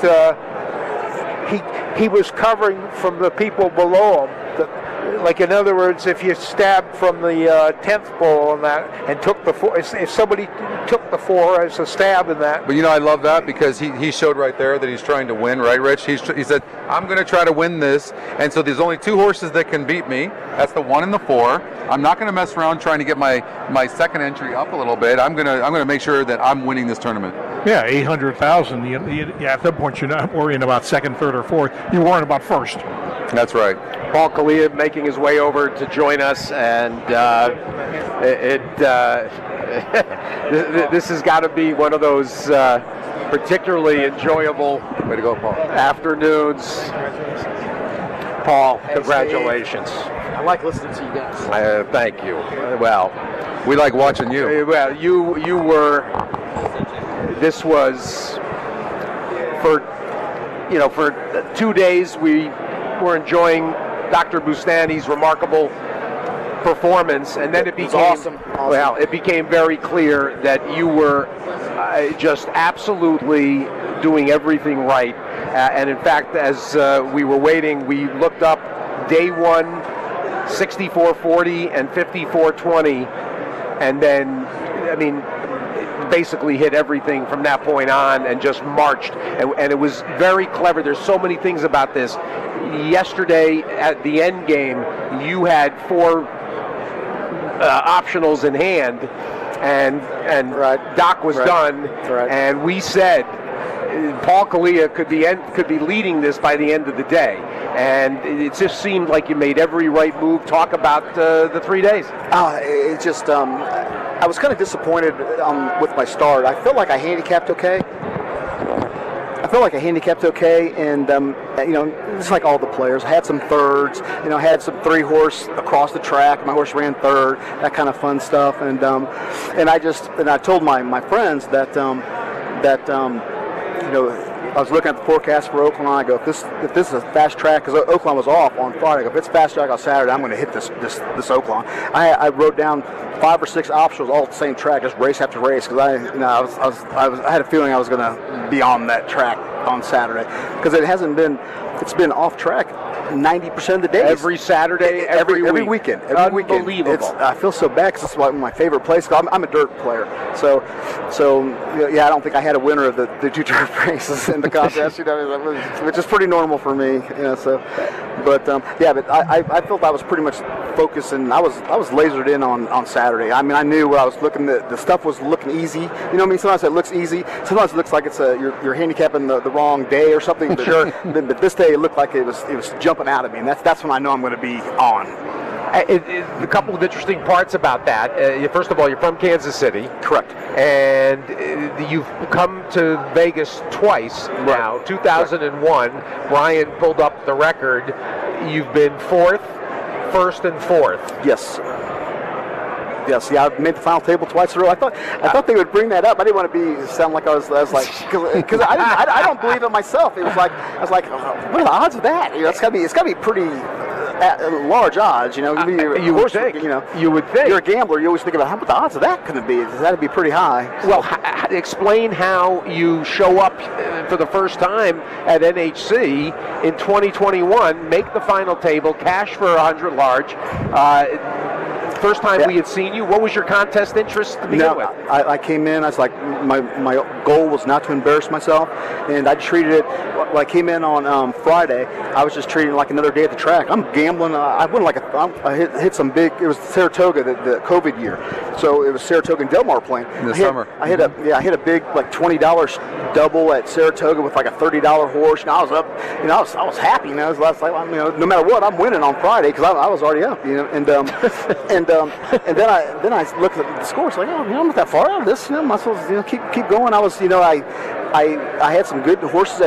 he was covering from the people below him. Like, in other words, if you stabbed from the 10th pole on that and took the 4, if somebody took the 4 as a stab in that. But I love that, because he showed right there that he's trying to win, right, Rich? He said, I'm going to try to win this, and so there's only 2 horses that can beat me. That's the 1 and the 4. I'm not going to mess around trying to get my second entry up a little bit. I'm going to make sure that I'm winning this tournament. Yeah, 800,000. At that point, you're not worrying about second, third, or fourth. You're worrying about first. That's right. Paul Kaliya making his way over to join us, and this has got to be one of those particularly enjoyable way to go, Paul. Afternoons. Paul, congratulations. I like listening to you guys. Thank you. Well, we like watching you. Well, you were. This was for 2 days we were enjoying Dr. Bustani's remarkable performance, and then it became awesome. Well, it became very clear that you were just absolutely doing everything right. And in fact, as we were waiting, we looked up day 1, 64.40 and 54.20, and then, I mean, basically hit everything from that point on and just marched, and it was very clever. There's so many things about this. Yesterday at the end game, you had 4 optionals in hand, and Doc was done, and we said Paul Kaliya could be leading this by the end of the day, and it just seemed like you made every right move. Talk about the 3 days. It just I was kind of disappointed with my start. I felt like I handicapped okay. And just like all the players, I had some thirds. I had some 3-horse across the track. My horse ran third. That kind of fun stuff. And I told my friends that I was looking at the forecast for Oakland. I go, if this is a fast track, because Oakland was off on Friday. I go, if it's fast track on Saturday, I'm going to hit this Oakland. I wrote down 5 or 6 options all at the same track, just race after race, because I had a feeling I was going to be on that track on Saturday, because it hasn't been it's been off track 90% of the days. Every Saturday, every weekend. Unbelievable. I feel so bad because it's one of my favorite places. I'm a dirt player, so yeah. I don't think I had a winner of the two dirt races in the contest, which is pretty normal for me. So, but I felt I was pretty much focused, and I was lasered in on Saturday. I mean, I knew what I was looking. The stuff was looking easy. You know what I mean? Sometimes it looks easy. Sometimes it looks like it's you're handicapping the wrong day or something. But, sure. But this day it looked like it was jumping out at me, and that's when I know I'm going to be on. A couple of interesting parts about that. First of all, you're from Kansas City. Correct. And you've come to Vegas twice now. 2001, Brian pulled up the record. You've been first and fourth. Yes. Yes, yeah, I made the final table twice in a row. I thought they would bring that up. I didn't want to sound like I was like, because I don't believe it myself. It was like, I was like, what are the odds of that? It's got to be pretty large odds. You would think. You would think. You're a gambler. You always think about how much the odds of that could it be. That'd be pretty high. Well, explain how you show up for the first time at NHC in 2021, make the final table, cash for 100 large. First time we had seen you, what was your contest interest to begin with? I came in, I was like, my goal was not to embarrass myself, and I treated it, when I came in on Friday, I was just treating it like another day at the track. I'm gambling, I hit some big, it was Saratoga, the COVID year, so it was Saratoga and Del Mar playing. In the summer. I hit a big, like $20 double at Saratoga with like a $30 horse, and I was up, I was happy, I was like, no matter what, I'm winning on Friday, because I was already up, and then I looked at the score. It's like, I'm not that far out of this. Might as well keep going. I was, I had some good horses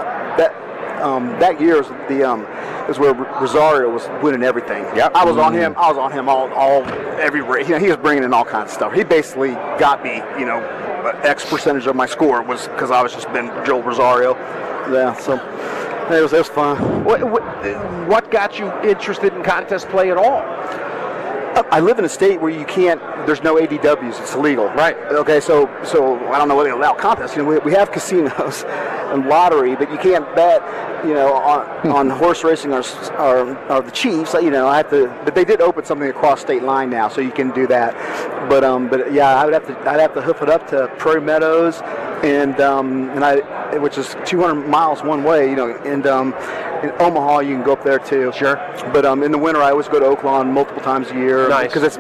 that year. Was where Rosario was winning everything. Yep. I was on him. all every race. He was bringing in all kinds of stuff. He basically got me. X percentage of my score was because I was just been Joel Rosario. Yeah. So. It was fun. What got you interested in contest play at all? I live in a state where there's no ADWs, it's illegal. Right. Okay, so I don't know whether they allow contests. We have casinos and lottery, but you can't bet, on horse racing or the Chiefs. But they did open something across state line now, so you can do that. But yeah, I'd have to hoof it up to Prairie Meadows, which is 200 miles one way, and in Omaha you can go up there too. Sure. But in the winter I always go to Oaklawn multiple times a year. Nice. Because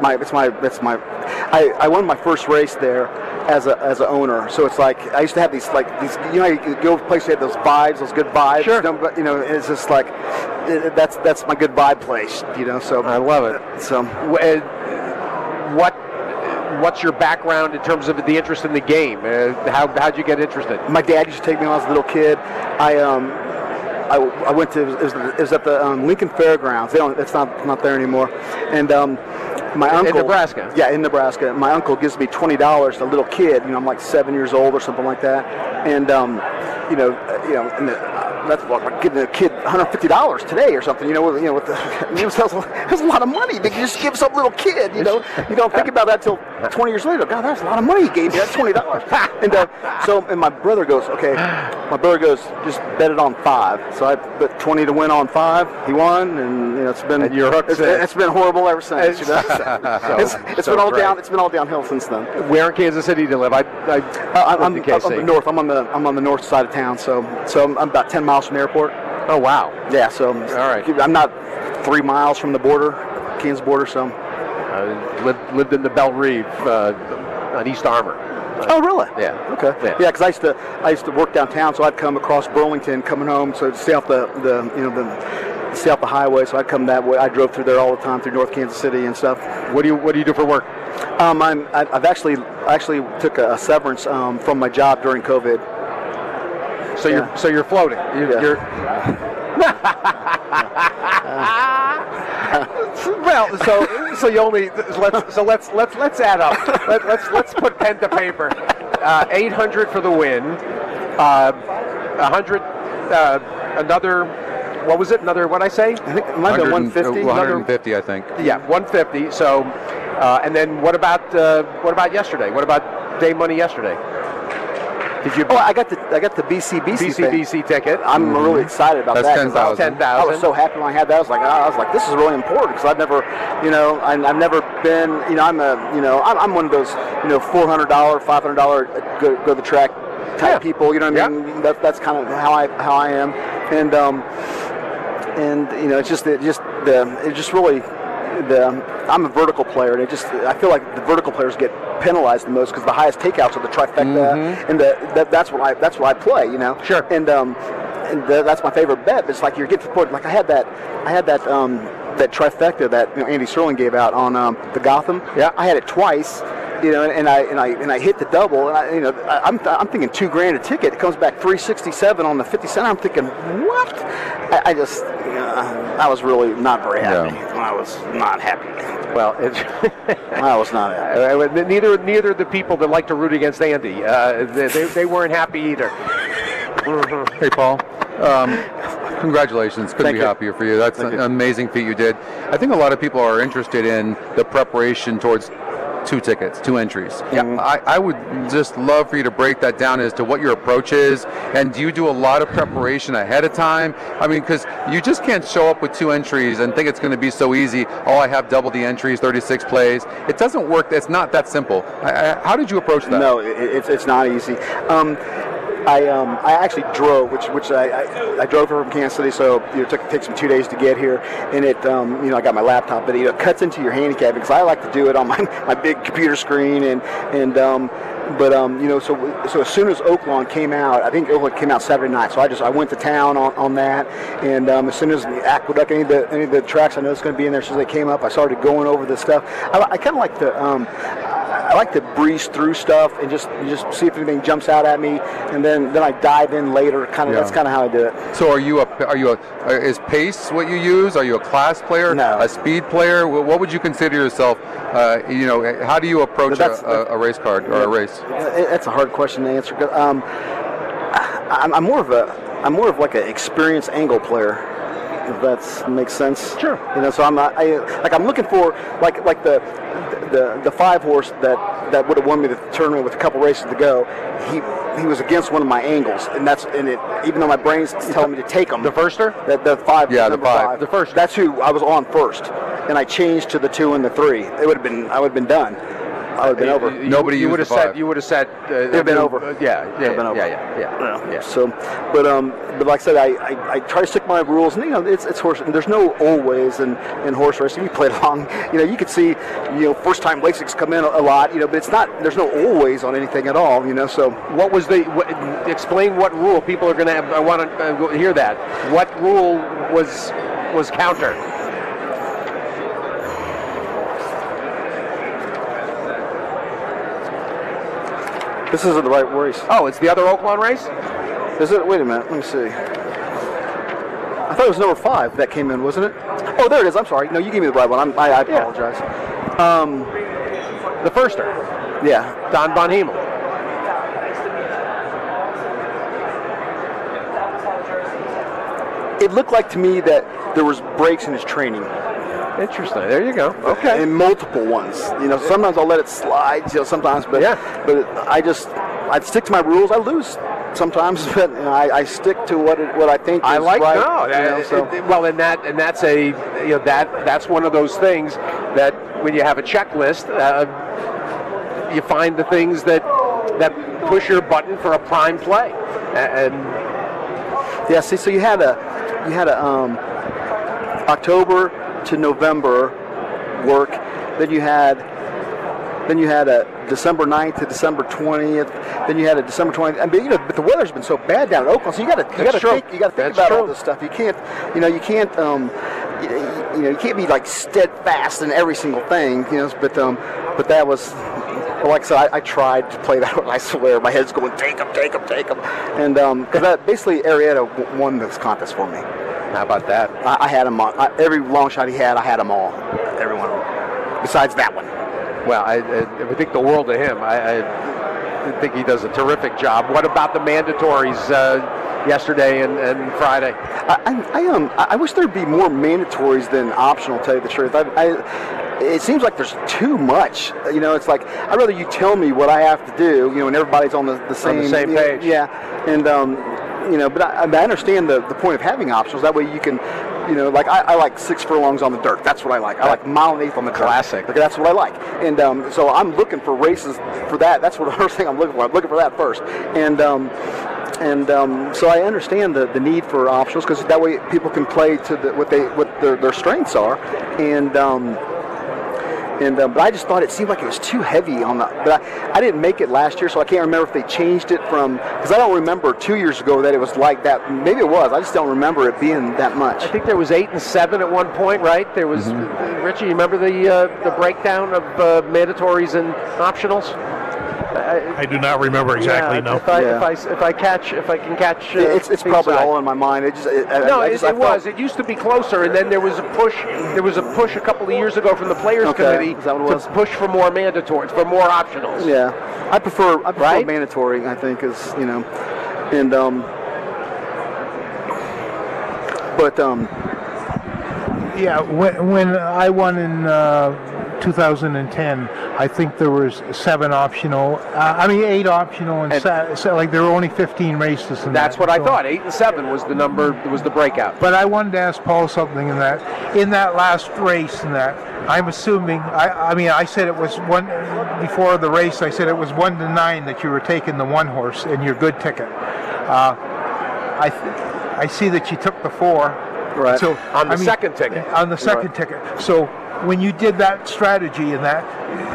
I won my first race there as an owner. So it's like I used to have these you go to a place that had those vibes, those good vibes. Sure. But it's just like that's my good vibe place. So I love it. So what's your background in terms of the interest in the game? How'd you get interested? My dad used to take me when I was a little kid. I went to it was at the Lincoln Fairgrounds. It's not there anymore. And my uncle in Nebraska. Yeah, in Nebraska. My uncle gives me $20 to a little kid. I'm like 7 years old or something like that. And that's like giving a kid $150 today or something. It was a lot of money. But you just give some little kid. You don't think about that till 20 years later. God, that's a lot of money he gave me. That's $20. And my brother goes, okay. My brother goes, just bet it on 5. So I bet 20 to win on 5. He won, and it's been and you're hooked. It's been horrible ever since. It's been all down. It's been all downhill since then. Where in Kansas City do you live? I'm north. I'm on the north side of town. So I'm about 10 miles from the airport. Oh wow. Yeah. So all right. I'm not 3 miles from the border, Kansas border. So lived in the Belle Reve on East Armour. Oh really? Yeah. Okay. Yeah, because I used to work downtown, so I'd come across Burlington coming home, so to stay off stay off the highway. So I'd come that way. I drove through there all the time through North Kansas City and stuff. What do you do for work? I've actually took a severance from my job during COVID. So you're floating. You're well, so you only let's add up. Let's put pen to paper. 800 for the win. 100. Another. What was it? Another. What I say? I think it might have been 150. 150, I think. Yeah, 150. So, and then what about yesterday? What about day money yesterday? Did you? Oh, I got the BCBC thing. BCBC ticket. I'm really excited about That's that. 10,000. I was so happy when I had that. I was like, this is really important because I've never, I've never been, I'm one of those, $400, $500 go to the track type people. You know what I mean? That's kind of how I am, and I'm a vertical player, and I feel like the vertical players get penalized the most because the highest takeouts are the trifecta, and that's what I play, Sure. And that's my favorite bet. But it's like you're getting to the point. Like I had that trifecta that Andy Sterling gave out on the Gotham. Yeah. I had it twice. And I hit the double, and I'm thinking $2,000 a ticket. It comes back 367 on the 50 cent. I'm thinking, what? I was really not very happy. Yeah. I was not happy. Well, I was not happy. Neither the people that like to root against Andy. They weren't happy either. Hey, Paul. Congratulations. Couldn't be happier for you. That's an amazing feat you did. I think a lot of people are interested in the preparation towards 2 entries. Yeah. I would just love for you to break that down as to what your approach is, and do you do a lot of preparation ahead of time? I mean, because you just can't show up with 2 entries and think it's going to be so easy. Oh, I have double the entries, 36 plays. It doesn't work. It's not that simple. How did you approach that? No, it's not easy. I actually drove, which I drove from Kansas City, so it takes me 2 days to get here, and it I got my laptop, but it cuts into your handicap because I like to do it on my big computer screen, so as soon as Oaklawn came out, I think Oaklawn came out Saturday night, so I went to town on that, and as soon as Aqueduct, any of the tracks I know it's going to be in there, as soon as they came up, I started going over the stuff. I kind of like to. I like to breeze through stuff and just see if anything jumps out at me, and then I dive in later. That's kind of how I do it. So is pace what you use? Are you a class player? No. A speed player? What would you consider yourself? How do you approach a race card or a race? That's a hard question to answer. I'm more of like an experienced angle player. If that makes sense. Sure. So I'm looking for like the 5 horse that would have won me the tournament with a couple races to go. He was against one of my angles, and even though my brain's telling me to take him. The firster? The 5. Yeah, the 5. The first. That's who I was on first, and I changed to the 2 and the 3. I would have been done. I would have been over. Nobody you used would the have said. 5. You would have said. It would have been over. Yeah. Been over. Yeah. So, but like I said, I try to stick to my rules, and it's horse. And there's no always in horse racing. You play along, you could see, first time Lasix come in a lot, but it's not. There's no always on anything at all, So what was explain what rule? People are going to want to hear that. What rule was counter? This isn't the right race. Oh, it's the other Oaklawn race? Is it? Wait a minute. Let me see. I thought it was number 5 that came in, wasn't it? Oh, there it is. I'm sorry. No, you gave me the right one. I apologize. The firster. Yeah. Don Von Hemel. It looked like to me that there was breaks in his training. Interesting. There you go. Okay. And multiple ones. Sometimes I'll let it slide. Sometimes, but I stick to my rules. I lose sometimes, but I stick to what I think is right. That's one of those things that when you have a checklist, you find the things that push your button for a prime play, and yeah. See, so you had a October to November work, then you had a December 9th to December 20th, then you had a December 20th. I mean, but the weather's been so bad down in Oakland, so you got to think about all this stuff. You can't be like steadfast in every single thing, but that was. Like I said, I tried to play that one. I swear, my head's going, take them, and because basically Arrieta won this contest for me. How about that? I had him on every long shot he had. I had them all, every one of them, besides that one. Well, I think the world of him. I think he does a terrific job. What about the mandatories yesterday and Friday? I wish there'd be more mandatories than optional. To tell you the truth, it seems like there's too much. It's like I'd rather you tell me what I have to do. And everybody's on the same page. Yeah, and but I understand the point of having optionals. That way you can, like I like 6 furlongs on the dirt. That's what I like. I like mile and eighth on the dirt. Classic. Like, that's what I like. And so I'm looking for races for that. That's what the first thing I'm looking for. I'm looking for that first. And so I understand the need for optionals because that way people can play to what their strengths are. But I just thought it seemed like it was too heavy on the. But I didn't make it last year, so I can't remember if they changed it from. Because I don't remember 2 years ago that it was like that. Maybe it was. I just don't remember it being that much. I think there was 8 and 7 at one point, right? There was Richie. You remember the breakdown of mandatories and optionals? I do not remember exactly. No. If I can catch. It's probably all in my mind. It was. It used to be closer, and then there was a push. There was a push a couple of years ago from the Players Committee to push for more mandatories, for more optionals. Yeah, I prefer mandatory. I think is and Yeah, when I won in 2010, I think there was 8 optional, and like there were only 15 races. That's what I thought. 8 and 7 was the number. Was the breakout. But I wanted to ask Paul something in that last race. I'm assuming. I said it was one before the race. I said it was 1 to 9 that you were taking the one horse in your good ticket. I see that you took the 4. Right. So on the second ticket. On the second ticket. So when you did that strategy and that,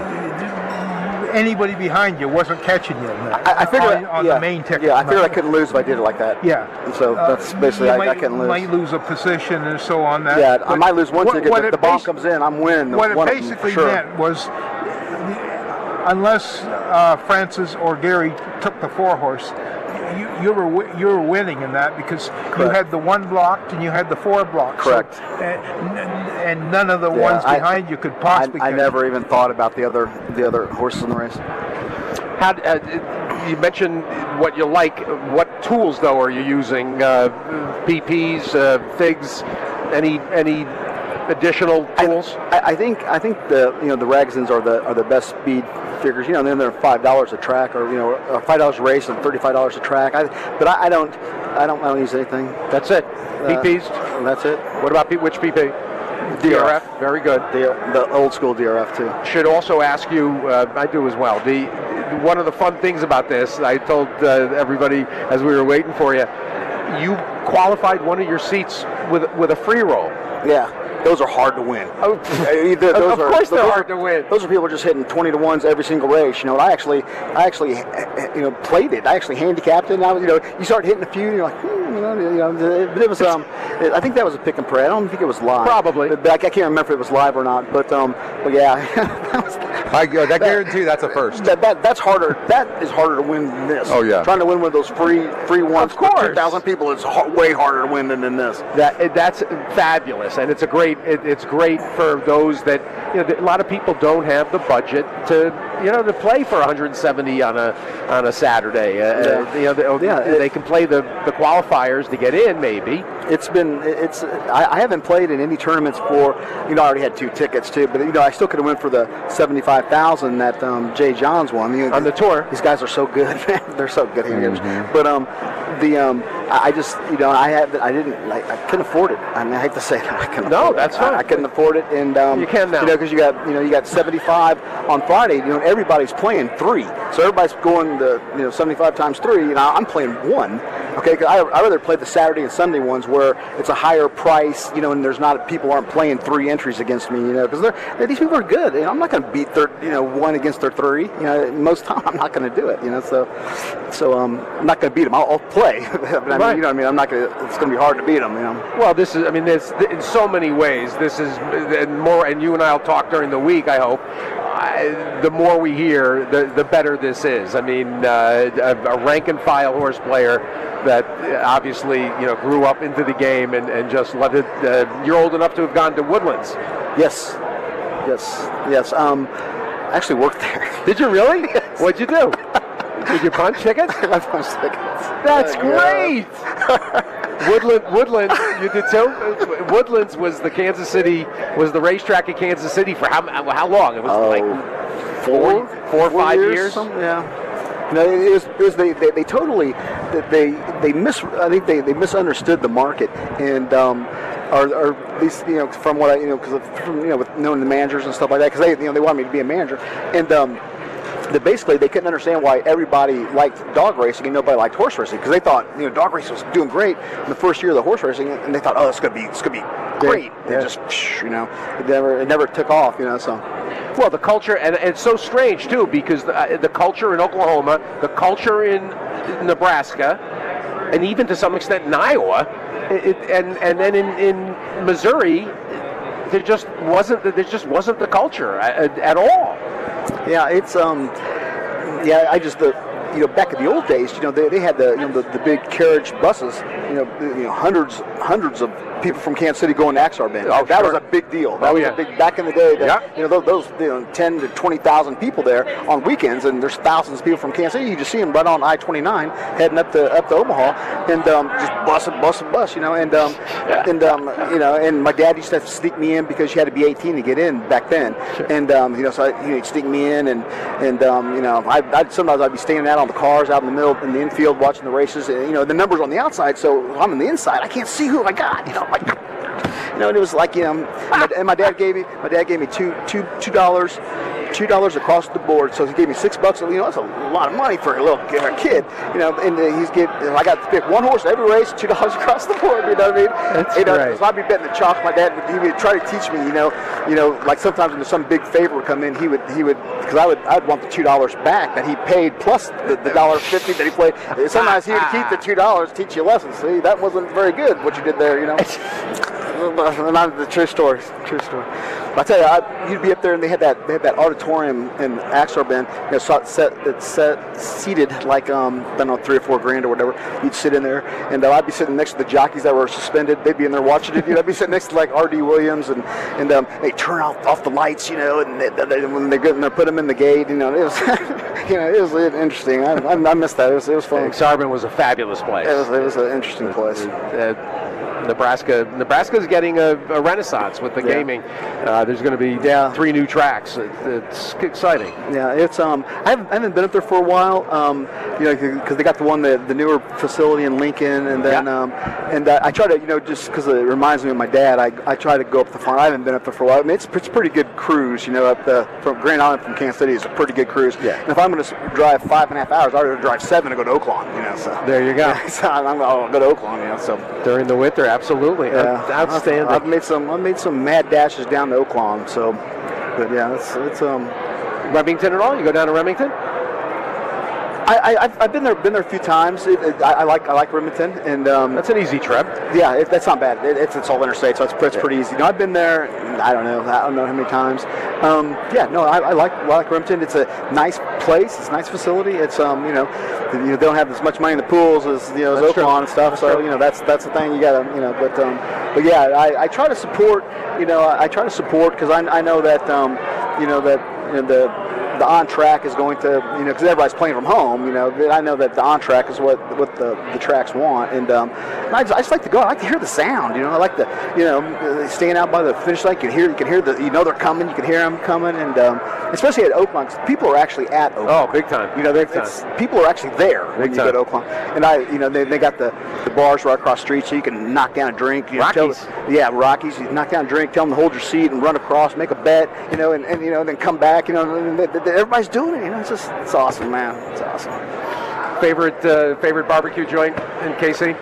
anybody behind you wasn't catching you in that. I figured on the main ticket. Yeah, I figured I couldn't lose if I did it like that. Yeah. And so that's basically I couldn't lose. You might lose a position and so on. That. Yeah, I might lose one ticket. If the bomb comes in, I'm winning. What it basically meant was, unless Francis or Gary took the 4 horse, you were winning in that because you had the 1 blocked and you had the 4 blocked. Correct. So, and none of the ones behind you could possibly. I never even thought about the other horses in the race. How you mentioned what you like. What tools though are you using? PPs, figs, any additional tools? I think the the Ragsons are the best speed figures. And then they're $5 a track, or $5 a race and $35 a track. But I don't use anything. That's it. PPs. That's it. What about which PP? DRF. Very good. The old school DRF too. Should also ask you. I do as well. One of the fun things about this, I told everybody as we were waiting for you, you qualified one of your seats with a free roll. Yeah. Those are hard to win. Of course they're hard to win. Those are people just hitting 20 to 1s every single race. I actually played it. I actually handicapped it. And you start hitting a few, and you're like, but it was. I think that was a pick and pray. I don't think it was live. Probably. But I can't remember if it was live or not. But yeah. I guarantee that's a first. That's harder. That is harder to win than this. Oh yeah. Trying to win one of those free ones of course. for 2,000 people is way harder to win than this. That's fabulous, and it's It's great for those that a lot of people don't have the budget to play for 170 on a Saturday. They can play the qualifiers to get in. Maybe I haven't played in any tournaments for. I already had 2 tickets too, but I still could have went for the 75,000 that Jay Johns won on the tour. These guys are so good, man. They're so good here. Mm-hmm. But I just I couldn't afford it. I hate to say that. I couldn't. No, that's fine. I couldn't afford it, and you can now because you got 75 on Friday. Everybody's playing 3, so everybody's going the 75 times 3. I'm playing 1. Okay, because I rather play the Saturday and Sunday ones where it's a higher price, and there's not people aren't playing 3 entries against me, because these people are good. I'm not going to beat their 1 against their 3. Most time I'm not going to do it. So I'm not going to beat them. I'll play. But right. I'm not going to. It's going to be hard to beat them. Well, this is. There's in so many ways. This is more, and you and I'll talk during the week. I hope. The more we hear, the better this is. A rank and file horse player that obviously grew up into the game and just let it. You're old enough to have gone to Woodlands. Yes. I actually worked there. Did you really? Yes. What'd you do? Did you punch tickets? I punched tickets. That's great. Woodlands, you did too? Woodlands was the racetrack in Kansas City for how long? It was like four or 5 years? Yeah. No, it was they totally I think they misunderstood the market, and or at least from what I because from with knowing the managers and stuff like that, because they wanted me to be a manager, and basically they couldn't understand why everybody liked dog racing and nobody liked horse racing, because they thought dog racing was doing great in the first year of the horse racing, and they thought, oh, it's gonna be great. Yeah. And just it never took off, so. Well, the culture, and it's so strange too, because the culture in Oklahoma, the culture in Nebraska, and even to some extent in Iowa, and then in Missouri, there just wasn't the culture at all. Yeah, it's I just back in the old days, they had the big carriage buses, hundreds of people from Kansas City going to Axar Bend. Oh, that sure. was a big deal. That was a big back in the day. Those 10 to 20,000 people there on weekends, and there's thousands of people from Kansas City. You just see them right on I-29 heading up to Omaha, and just bus, and my dad used to have to sneak me in because you had to be 18 to get in back then, and so he'd sneak me in, and sometimes I'd be standing out on the cars out in the infield watching the races. The numbers on the outside, so I'm on the inside. I can't see who I got. And it was like and my dad gave me $2 across the board, so he gave me $6. That's a lot of money for a little kid. And I got to pick one horse every race, $2 across the board. You know what I mean? That's right. So I'd be betting the chalk. My dad would try to teach me. Like sometimes when some big favor would come in, he would because I'd want the $2 back that he paid plus the $1.50 that he played. Sometimes he would keep the $2, teach you lessons. See, that wasn't very good what you did there. Not the true story. But I tell you, you'd be up there, and they had that auditorium in Axar Bend, seated like I don't know, $3 or $4 grand or whatever. You'd sit in there, and I'd be sitting next to the jockeys that were suspended. They'd be in there watching it. I'd be sitting next to like R.D. Williams, and they turn off the lights, and when they get in there, put them in the gate. It was it was interesting. I missed that. It was fun. Axar Bend was a fabulous place. It was an interesting place. Nebraska's getting a renaissance with the gaming. There's going to be 3 new tracks. It's exciting. Yeah, it's I haven't been up there for a while. Because they got the newer facility in Lincoln, and then I try to just because it reminds me of my dad. I try to go up the farm. I haven't been up there for a while. I mean, it's pretty good cruise. Up from Grand Island from Kansas City is a pretty good cruise. Yeah. And if I'm going to drive 5.5 hours, I'd rather drive 7 to go to Oaklawn. So there you go. So I'm going to go to Oaklawn. So during the winter, absolutely. Yeah. Outstanding. I've made some mad dashes down to Oaklawn. So, but yeah, it's Remington at all? You go down to Remington? I've been there a few times. I like Remington, and that's an easy trip. Yeah, that's not bad. It's all interstate, so it's pretty easy. I've been there. I don't know how many times. I like Remington. It's a nice place. It's a nice facility. It's they don't have as much money in the pools as Oaklawn and stuff. So that's the thing. You gotta but yeah, I try to support. I try to support because I know that the on-track is going to, because everybody's playing from home, I know that the on-track is what the tracks want, and I just like to go. I like to hear the sound, I like to, staying out by the finish line, you can hear they're coming, you can hear them coming, and especially at Oaklawn, 'cause people are actually at Oaklawn. Oh, big time. People are actually there when you go to Oaklawn, and they got the bars right across the street, so you can knock down a drink. Rockies. Rockies. You knock down a drink, tell them to hold your seat, and run across, make a bet, and then come back, everybody's doing it. It's awesome, man. It's awesome. Favorite barbecue joint in KC?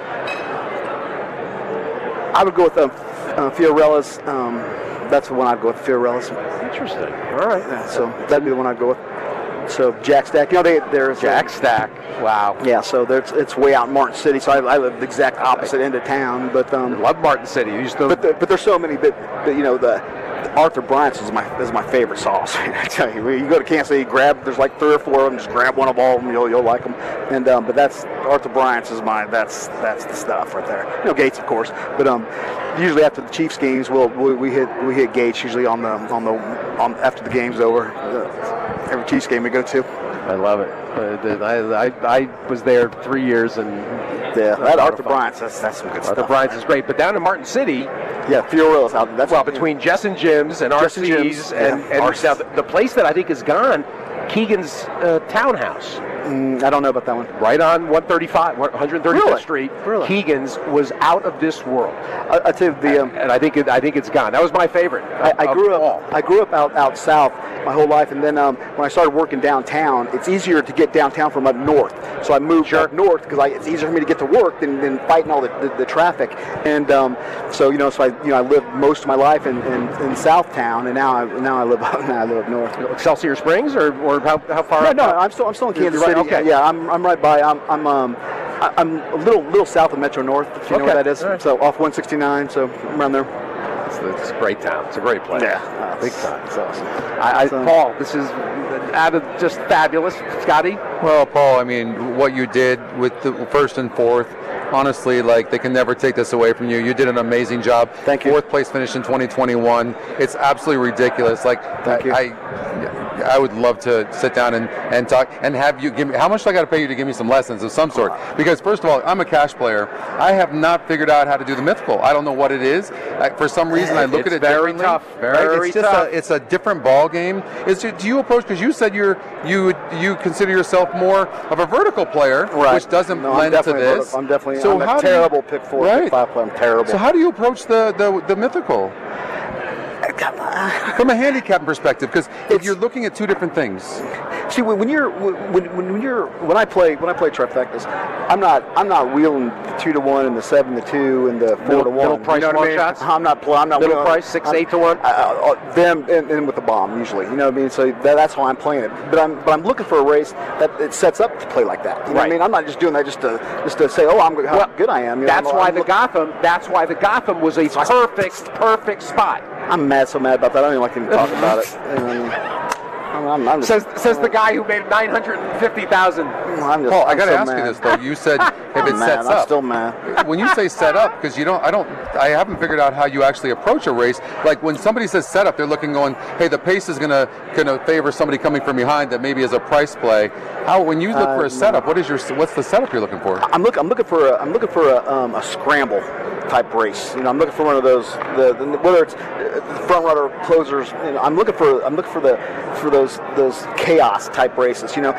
I would go with Fiorella's. That's the one I'd go with, Fiorella's. Interesting. All right. Yeah, so that'd be the one I'd go with. So Jack Stack, there's Jack Stack. Wow. Yeah, so it's way out in Martin City, so I live the exact opposite end of town. But I love Martin City. But there's so many. But the Arthur Bryant's is my favorite sauce. I tell you, when you go to Kansas City, there's like 3 or 4 of them. Just grab one of all of them, you'll like them. And but that's Arthur Bryant's is that's the stuff right there. Gates, of course, but usually after the Chiefs games, we hit Gates usually on the after the game's over. Every Chiefs game we go to. I love it. I was there 3 years, and that Arthur Bryant's, that's some good stuff. Arthur Bryant's is great. But down in Martin City, Fiorilla's out. That's between Jess and Jim's and RC's and now the place that I think is gone, Keegan's Townhouse. I don't know about that one. Right on 135th Really? Street. Really? Keegan's was out of this world. I tell you, and I think it's gone. That was my favorite. I grew up out south my whole life, and then when I started working downtown, it's easier to get downtown from up north. So I moved up north because it's easier for me to get to work than fighting all the traffic. And so I lived most of my life in Southtown, and now I live up north. Excelsior Springs, or how far? No, I'm still in Kansas City. Okay. Yeah, I'm right by. I'm a little south of Metro North, if you know where that is. Right. So off 169, so around there. It's a great town. It's a great place. Yeah, big time. It's awesome. Paul, this is just fabulous. Scotty? Well, Paul, I mean, what you did with the first and fourth, honestly, they can never take this away from you. You did an amazing job. Thank you. Fourth place finish in 2021. It's absolutely ridiculous. Thank you. I would love to sit down and talk and have you give me, how much do I got to pay you to give me some lessons of some sort? Because first of all, I'm a cash player. I have not figured out how to do the mythical. I don't know what it is. For some reason, I look at it very differently. Tough. Very tough. It's a different ball game. Do you approach, because you said you consider yourself more of a vertical player, which doesn't lend to this. I'm a terrible pick 4, pick 5 player. I'm terrible. So how do you approach the mythical? From a handicap perspective, because if you're looking at two different things. See, when I play trifectas, I'm not wheeling the 2-1 and the 7-2 and the 4-1. Middle price shots. I'm not middle price 6-8 to 1. Them and with the bomb usually. You know what I mean? So that's why I'm playing it. But I'm looking for a race that it sets up to play like that. You know what I mean? I'm not just doing that just to say, how good I am. That's why the Gotham was a perfect spot. I'm so mad about that. I don't even like to even talk about it. I'm says the guy who made $950,000. Paul, I got to ask you this though. You said if it sets up. I'm still mad. When you say set up, because I haven't figured out how you actually approach a race. Like when somebody says set up, they're going, hey, the pace is gonna favor somebody coming from behind that maybe is a price play. When you look for a setup, what's the setup you're looking for? I'm looking for a scramble type race. I'm looking for one of those whether it's front runner closers. I'm looking for those chaos type races. And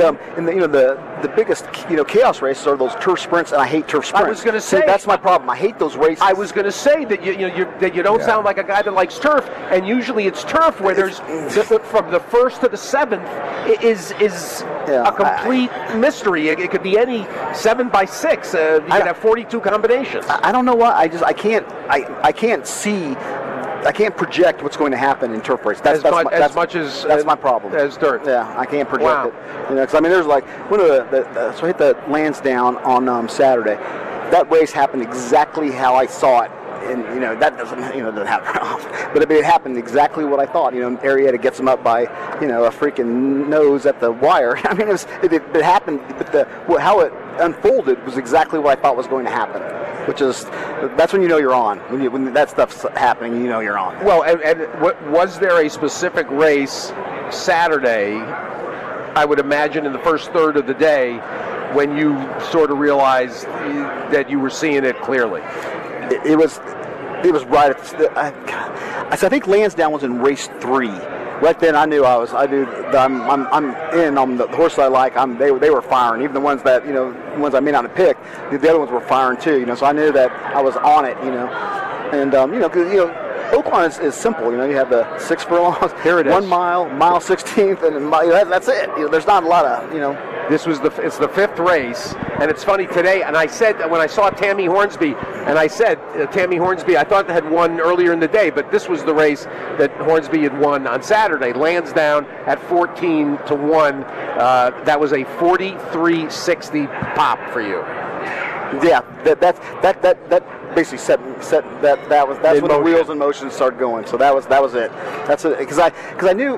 the biggest chaos races are those turf sprints, and I hate turf sprints. I was going to say that's my problem. I hate those races. I was going to say that you don't sound like a guy that likes turf, and usually it's turf where there's from the 1st to the 7th is a complete mystery. It could be any 7x6. You could have 42 combinations. I don't know why. I can't see. I can't project what's going to happen in turf race. That's my problem. As dirt. Yeah, I can't project it. Because there's one of so I hit the Lansdowne on Saturday. That race happened exactly how I saw it. And that doesn't happen often, but it happened exactly what I thought. Arrieta gets him up by a freaking nose at the wire. I mean, it happened, but how it unfolded was exactly what I thought was going to happen. Which is that's when you're on. When that stuff's happening, you're on. Well, and was there a specific race Saturday? I would imagine in the first third of the day when you sort of realized that you were seeing it clearly. It was right at I think Lansdowne was in race 3. Right then, I knew that I'm in on the horses I like. They were firing, even the ones that the ones I may not have picked. The other ones were firing too. So I knew that I was on it. And Oaklawn is simple. You have the 6 furlongs, 1 mile, mile 16th, and that's it. There's not a lot of This was it's the 5th race, and it's funny today. And I said when I saw Tammy Hornsby, and I said Tammy Hornsby, I thought they had won earlier in the day, but this was the race that Hornsby had won on Saturday. Lansdowne at 14 to 1. That was a 43.60 pop for you. Yeah, that basically set that's when the wheels in motion started going. So that was it. That's it. Because I knew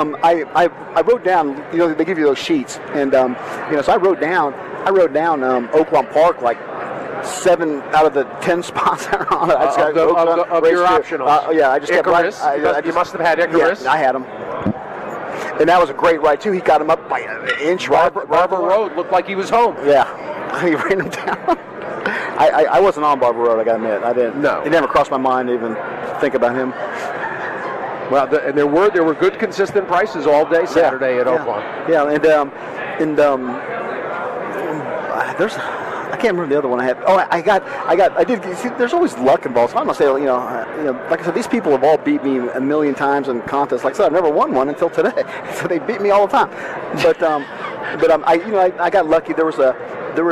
I wrote down. They give you those sheets, and so I wrote down Oaklawn Park like 7 out of the 10 spots that are on it. I just got of your optionals. Yeah, I just Icarus. kept You must have had Icarus. Yeah, I had him. And that was a great ride, too. He got him up by an inch. Barber Road looked like he was home. Yeah, he ran him down. I wasn't on Barber Road, I got to admit. I didn't. No. It never crossed my mind to even think about him. Well, and there were good consistent prices all day Saturday at Oaklawn. Yeah, and there's, I can't remember the other one I had. Oh, I did. See, there's always luck involved. So I'm gonna say, like I said, these people have all beat me a million times in contests. Like I said, I've never won one until today. So they beat me all the time. But I got lucky. There was a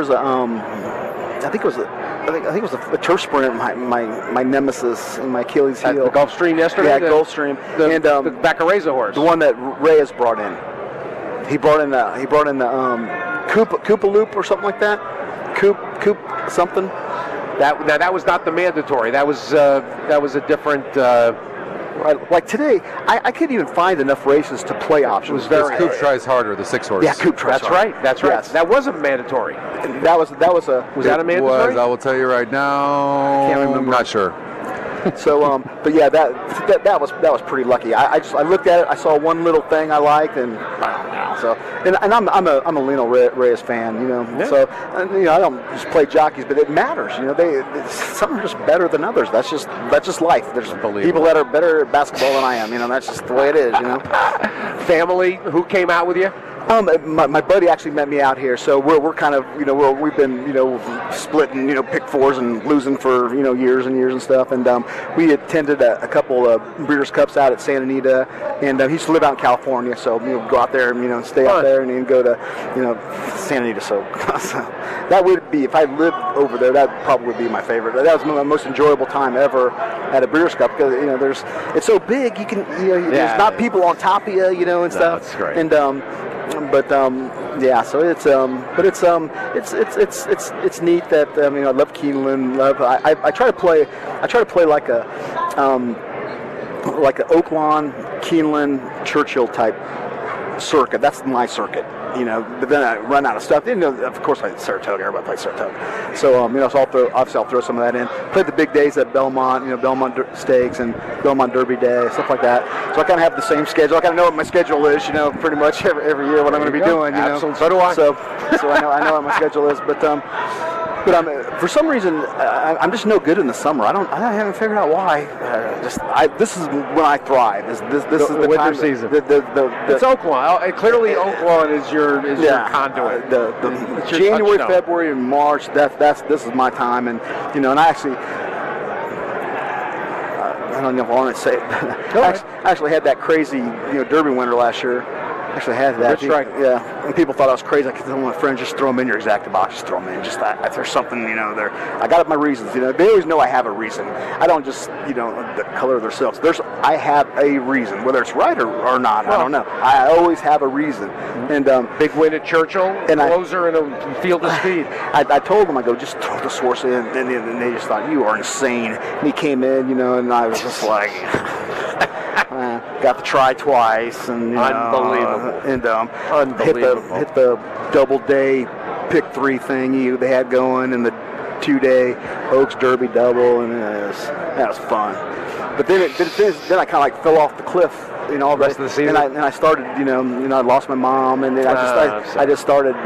I think it was a turf sprint. My nemesis and my Achilles heel. At the Gulfstream yesterday. Yeah, Gulfstream. The Baccareza horse. The one that Reyes brought in. He brought in the Koopa Loop or something like that. Coop something. That was not the mandatory. That was a different. Like today, I couldn't even find enough races to play options. Coop tries harder, the 6 horse. Yeah, Coop tries harder. That's right. Yes. That wasn't mandatory. Was that a mandatory? I will tell you right now. Can't remember. I'm not sure. So, but yeah, that was pretty lucky. I looked at it. I saw one little thing I liked, and I'm a Lino Reyes fan, Yeah. So I don't just play jockeys, but it matters. Some are just better than others. That's just life. There's people that are better at basketball than I am. That's just the way it is. Family, who came out with you? My buddy actually met me out here, so we're kind of we've been splitting pick fours and losing for years and years and stuff, and we attended a couple of Breeders' Cups out at Santa Anita, and he used to live out in California, so go out there and stay out there and then go to Santa Anita. So that would be, if I lived over there, that probably would be my favorite. That was my most enjoyable time ever at a Breeders' Cup because it's so big, you can there's not people on top of you and stuff. That's great. And so it's neat that I love Keeneland. I try to play like a Oaklawn, Keeneland, Churchill type circuit. That's my circuit. But then I run out of stuff. Of course, I Saratoga. Everybody plays Saratoga. So, so I'll throw some of that in. Played the big days at Belmont, Belmont Stakes and Belmont Derby Day, stuff like that. So I kind of have the same schedule. I kind of know what my schedule is, pretty much every year what I'm going to be doing. Absolutely. So do I. So I know what my schedule is. But for some reason, I'm just no good in the summer. I haven't figured out why. This is when I thrive. This is the winter time, season. It's Oaklawn. Clearly, Oaklawn is your conduit. The January, February, and March. This is my time, and and I actually. I don't know if I want to say it. I actually had that crazy Derby winner last year. Actually had that. Yeah, and people thought I was crazy. I could tell my friends, just throw them in your exacta box. Just throw them in. Just that. If there's something, there. I got my reasons. They always know I have a reason. I don't just, the color of their silks. I have a reason, whether it's right or not. I don't know. I always have a reason. And big win at Churchill, and closer in a field of speed. I told them, I go, just throw this horse in, and they just thought you are insane. And he came in, and I was just like. Got to try twice, and unbelievable, unbelievable. Hit the double day pick 3 thing they had going, and the 2-day Oaks Derby double, and that was fun. But then I kind of like fell off the cliff, the rest of the season. And I started, I lost my mom, and then I just started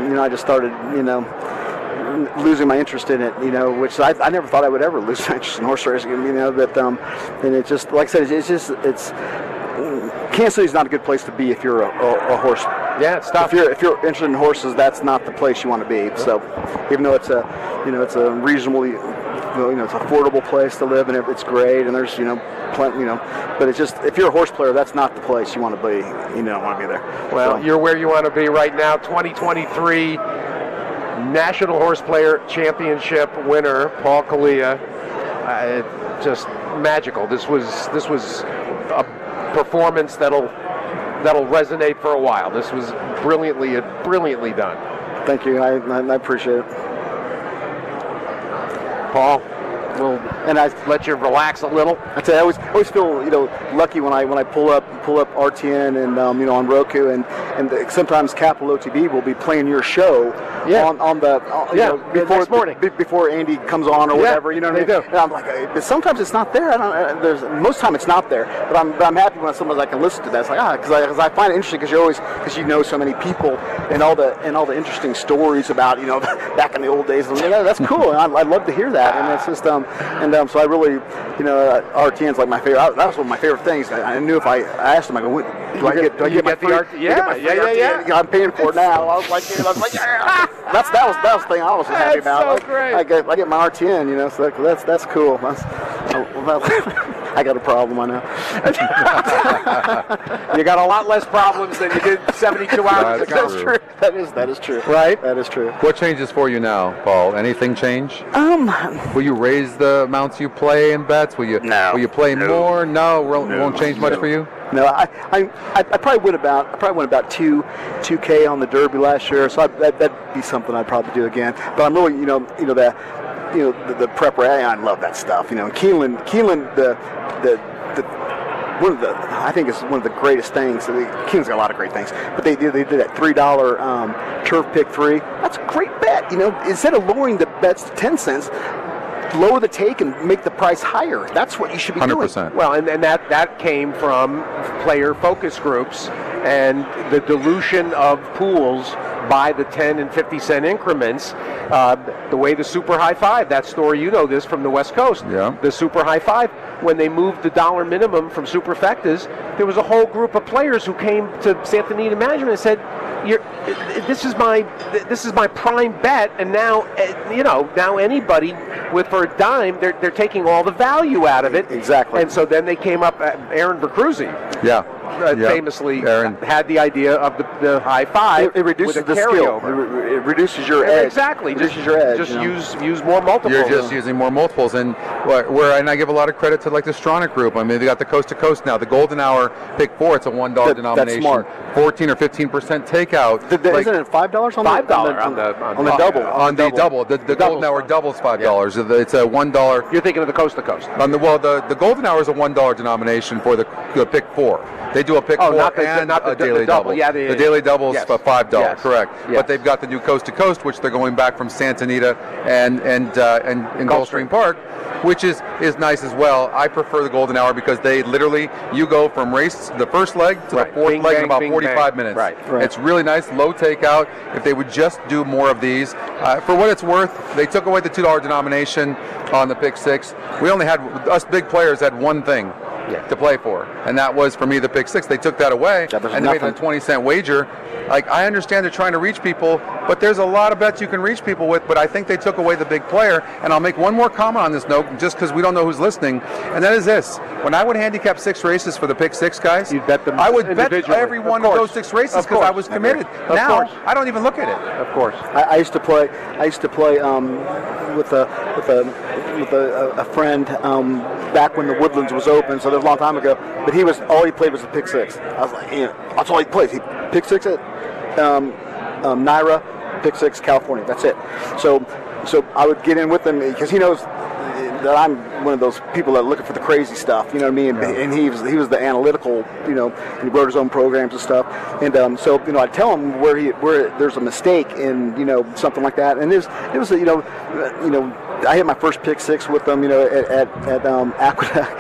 losing my interest in it, which I never thought I would ever lose my interest in horse racing, but and it just, like I said, it's Kansas City's not a good place to be if you're a horse. Yeah, it's tough. If you're interested in horses, that's not the place you want to be. So, even though it's a reasonably, it's an affordable place to live, and it's great, and there's plenty, but it's just, if you're a horse player, that's not the place you want to be. You don't want to be there. Well, you're where you want to be right now. 2023 National Horse Player Championship winner Paul Kaliya. Just magical. This was a performance that'll resonate for a while. This was brilliantly done. Thank you. I appreciate it. Paul, we'll And I let you relax a little. I tell you, I always feel lucky when I pull up RTN and on Roku and sometimes Capital OTB will be playing your show on the before next morning before Andy comes on or whatever. You know what I mean? And I'm like, but sometimes it's not there. Most time it's not there. But I'm happy when sometimes I can listen to that. It's like because I find it interesting because you know so many people and all the interesting stories about back in the old days. And that's cool. And I love to hear that. And it's just so I really RTN's like my favorite. That was one of my favorite things. I knew if I asked him, I go, do I get my free RTN? Yeah. I'm paying for it now. I was like, yeah. That was the thing I was happy about. So great. I get my RTN, so that's cool. I got a problem, I know. You got a lot less problems than you did 72 hours ago. That's true. That is true. Right? That is true. What changes for you now, Paul? Anything change? Will you raise the amounts you play in bets? Will you play more? No, won't change much for you. No, I probably went about 2K on the Derby last year, so that'd be something I'd probably do again. But I'm really the prepper. I love that stuff. Keelan, I think it's one of the greatest things. Keelan's got a lot of great things, but they did that $3 turf pick 3. That's a great bet. Instead of lowering the bets to 10 cents. Lower the take and make the price higher. That's what you should be 100%. doing. Well, and that came from player focus groups and the dilution of pools by the 10 and 50 cent increments. The way the Super High Five, that story, this from the West Coast. Yeah. The Super High Five, when they moved the dollar minimum from superfectas, there was a whole group of players who came to Santa Anita Management and said, this is my prime bet, and now anybody for a dime, they're taking all the value out of it. Exactly. And so then they came up. Aaron Vercruzzi, famously had the idea of the high five. It reduces the carryover. skill. It reduces your edge. Exactly. Reduces your edge. Just use more multiples. You're just using more multiples, and and I give a lot of credit to the Stronach group. I mean, they got the coast to coast now. The Golden Hour pick 4. It's a $1 denomination. That's smart. 14 or 15% takeout. Isn't it $5 on $5 on the double? On the double. The Golden Hour double is $5. Yeah. It's a $1. You're thinking of the coast to coast. The Golden Hour is a $1 denomination for the pick 4. They do a pick 4 not and the daily double. Yeah, the daily double is $5, yes. correct. Yes. But they've got the new coast to coast, which they're going back from Santa Anita and Gulfstream Park, which is nice as well. I prefer the Golden Hour because they literally, you go from the first leg to the fourth leg in about 45 minutes. Right. It's really nice, low takeout. If they would just do more of these. For what it's worth, they took away the $2 denomination on the pick 6. We only had, us big players had one thing to play for, and that was for me the pick 6. They took that away and they made it a 20-cent wager. I understand they're trying to reach people, but there's a lot of bets you can reach people with. But I think they took away the big player. And I'll make one more comment on this note, just because we don't know who's listening, and that is this: when I would handicap 6 races for the pick 6 guys, you'd bet them. I would bet every one of those 6 races because I was committed. Now I don't even look at it. Of course, I used to play with a friend back when the Woodlands was open, so that was a long time ago. But all he played was the pick 6. I was like, that's all he played. He pick 6 at Naira, pick 6 California. That's it. So I would get in with him because he knows that I'm one of those people that are looking for the crazy stuff. You know what I mean? Yeah. And he was the analytical. And he wrote his own programs and stuff. And so I tell him where there's a mistake in something like that. And it was I hit my first pick 6 with them, at Aqueduct,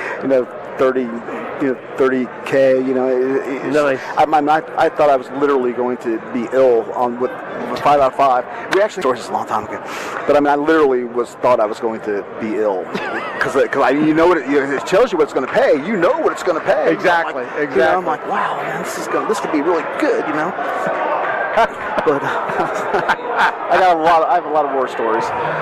30K, Nice. I thought I was literally going to be ill with 5 out of 5. We actually started this a long time ago, but I literally thought I was going to be ill because it tells you what it's going to pay. You know what it's going to pay. Exactly. I'm like, wow, man, this could be really good, But I have a lot of war stories.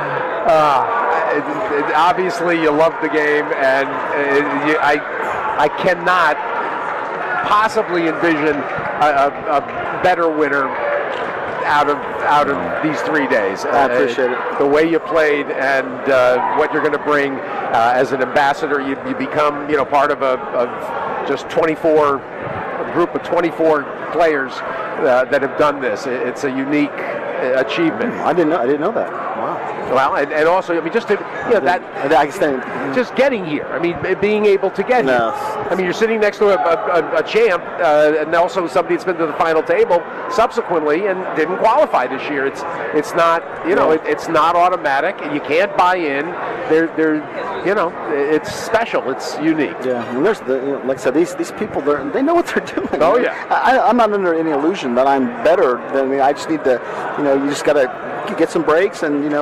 Obviously, you love the game, and I cannot possibly envision a better winner out of these 3 days. I appreciate it. The way you played and what you're going to bring as an ambassador, you become part of a group of 24 players that have done this. It's a unique achievement. I didn't know that. Wow. Well, and also, I mean, just to, just getting here. I mean, being able to get here. I mean, you're sitting next to a champ, and also somebody that's been to the final table subsequently and didn't qualify this year. It's not, it's not automatic. You can't buy in. It's special. It's unique. Yeah, and there's like I said, these people, they know what they're doing. Oh yeah. I'm not under any illusion that I'm better than me. I just need to, you just got to get some breaks, and I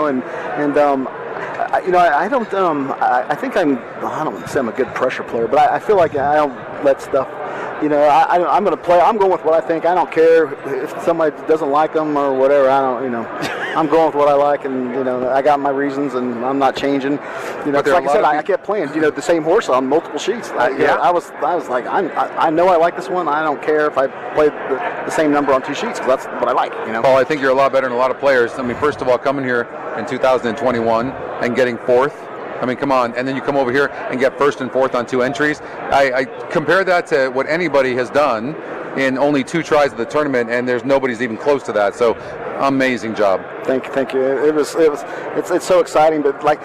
think I don't want to say I'm a good pressure player, but I feel like I don't let stuff. I'm going to play. I'm going with what I think. I don't care if somebody doesn't like them or whatever. I'm going with what I like, and I got my reasons, and I'm not changing. Like I said, I kept playing the same horse on multiple sheets. I was like, I know I like this one. I don't care if I play the same number on 2 sheets, because that's what I like. Paul, I think you're a lot better than a lot of players. I mean, first of all, coming here in 2021 and getting 4th. I mean, come on. And then you come over here and get 1st and 4th on 2 entries. I compare that to what anybody has done in only 2 tries of the tournament, and nobody's even close to that. So, amazing job. Thank you. It's so exciting, but like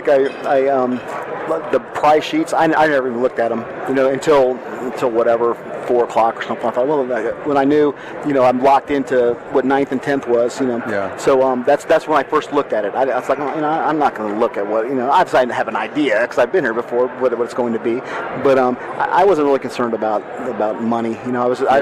the prize sheets, I never even looked at them, until whatever 4 o'clock or something. I thought, well, when I knew, I'm locked into what 9th and 10th was, Yeah. So that's when I first looked at it. I was like, I'm not going to look at what, obviously I have an idea because I've been here before what it's going to be, but I wasn't really concerned about money. I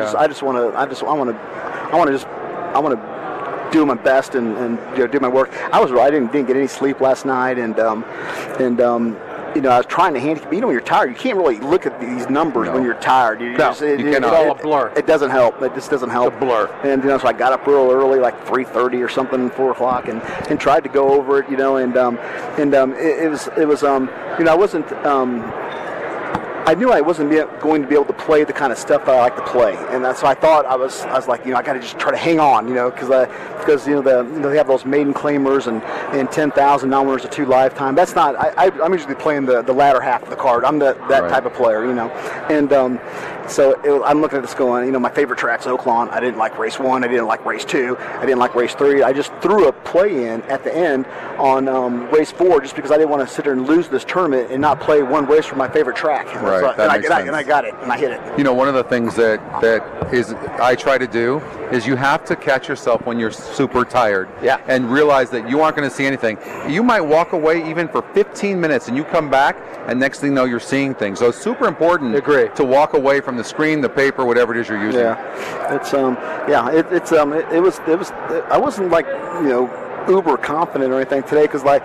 want to do my best and do my work. I didn't get any sleep last night, and I was trying to handicap. When you're tired, you can't really look at these numbers when you're tired. You cannot. It's all a blur. It doesn't help. It just doesn't help. It's a blur. And so I got up real early, like 3:30 or something, 4 o'clock, and tried to go over it. It was I wasn't. I knew I wasn't going to be able to play the kind of stuff that I like to play, and so I thought I was like, I got to just try to hang on, because they have those maiden claimers and 10,000 non-winners of 2 lifetime. That's not. I'm usually playing the latter half of the card. I'm that type of player, and so I'm looking at this going, my favorite track's Oaklawn. I didn't like race 1. I didn't like race 2. I didn't like race 3. I just threw a play in at the end on race 4 just because I didn't want to sit there and lose this tournament and not play one race for my favorite track. Right. So, and I got it, and I hit it. One of the things that I try to do is you have to catch yourself when you're super tired, and realize that you aren't going to see anything. You might walk away even for 15 minutes, and you come back, and next thing you know, you're seeing things. So it's super important to walk away from the screen, the paper, whatever it is you're using. Yeah, I wasn't like uber confident or anything today, because I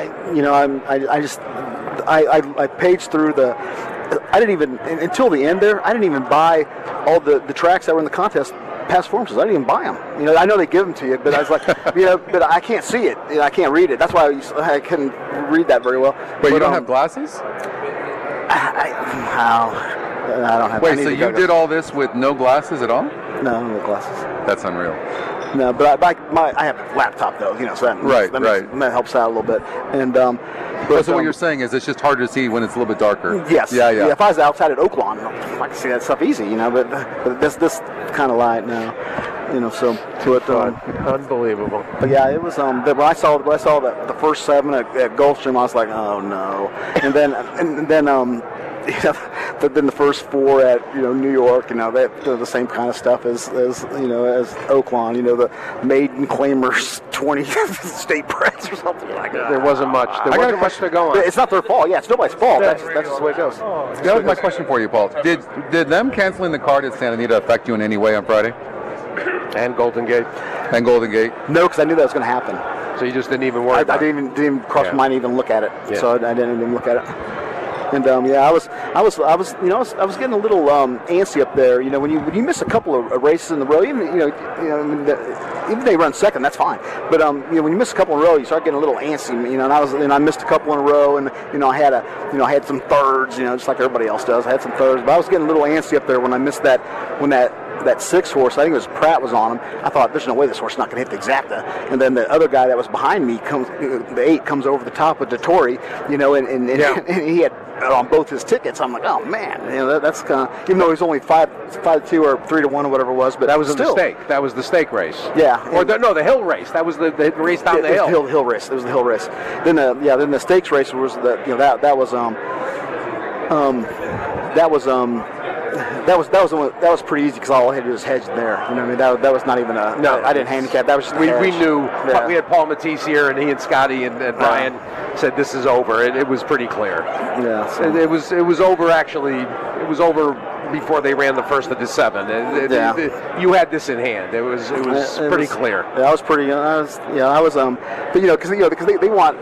paged through the. I didn't even, until the end there, I didn't even buy all the tracks that were in the contest past performances. I didn't even buy them. I know they give them to you, but I was like, but I can't see it. I can't read it. That's why I couldn't read that very well. But you don't have glasses? I don't have. Wait, so you did all this with no glasses at all? No, no glasses. That's unreal. No, but I have a laptop though, so that that helps out a little bit. And so what you're saying is it's just harder to see when it's a little bit darker. Yes. Yeah. If I was outside at Oaklawn, I could see that stuff easy, but this kind of light now, So unbelievable. But yeah, it was. When I saw the first 7 at Gulfstream, I was like, oh no. And then then the first 4 at New York, the same kind of stuff as Oaklawn, the maiden claimers 20 state press or something like that. There wasn't much. There wasn't much to go on. It's not their fault. Yeah, it's nobody's fault. That's just the way it goes. That was my question for you, Paul. Did them canceling the card at Santa Anita affect you in any way on Friday? And Golden Gate. No, because I knew that was going to happen. So you just didn't even worry about it. I didn't even cross my mind to even look at it. Yeah. So I didn't even look at it. And I was getting a little antsy up there. When you miss a couple of races in the row, even if they run second, that's fine. But when you miss a couple in a row, you start getting a little antsy. And I missed a couple in a row, and I had some thirds, just like everybody else does. I had some thirds, but I was getting a little antsy up there when I missed that that 6 horse, I think it was Pratt was on him. I thought, there's no way this horse is not going to hit the exacta. And then the other guy that was behind me, the 8, comes over the top with Dettori, and he had on both his tickets. I'm like, oh man, that's kind of, even though he's only 5-2 or 3-1 or whatever it was, but that was still. in the stake. That was the stake race. Yeah. Or the hill race. That was the race down the hill. Hill race. It was the hill race. Then the stakes race was that was pretty easy because all I had to do was hedge there. You know what I mean? That was not even a. No, I didn't handicap. That was just we knew. Yeah. We had Paul Matisse here, and he and Scotty and Brian said this is over. It was pretty clear. Yeah. So. It was over actually. It was over before they ran the first of the 7. You had this in hand. It was pretty clear. Yeah, I was pretty. I was. But because they want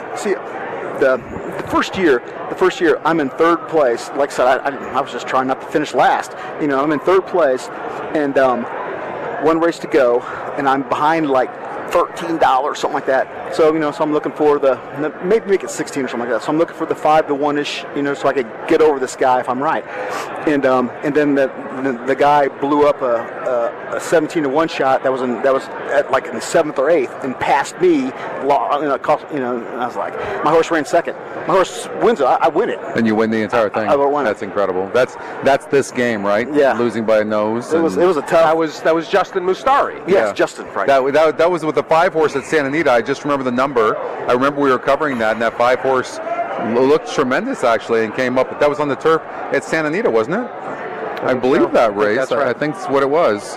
the first year I'm in 3rd place. Like I said, I was just trying not to finish last. I'm in 3rd place, and 1 race to go, and I'm behind like $13, something like that. So so I'm looking for maybe make it 16 or something like that. So I'm looking for the 5-1-ish, so I could get over this guy if I'm right. And then the guy blew up a 17-1 shot that was at like in the 7th or 8th and passed me. And I was like, my horse ran 2nd. My horse wins it. I win it. And you win the entire thing. I won. That's incredible. That's this game, right? Yeah. Losing by a nose. It was a tough. That was Justin Mustari. Yes, Justin. Right. That was with the 5 horse at Santa Anita. I just remember the number. I remember we were covering that, and that 5 horse looked tremendous actually, and came up. But that was on the turf at Santa Anita, wasn't it? I believe that race. That's right. I think that's what it was.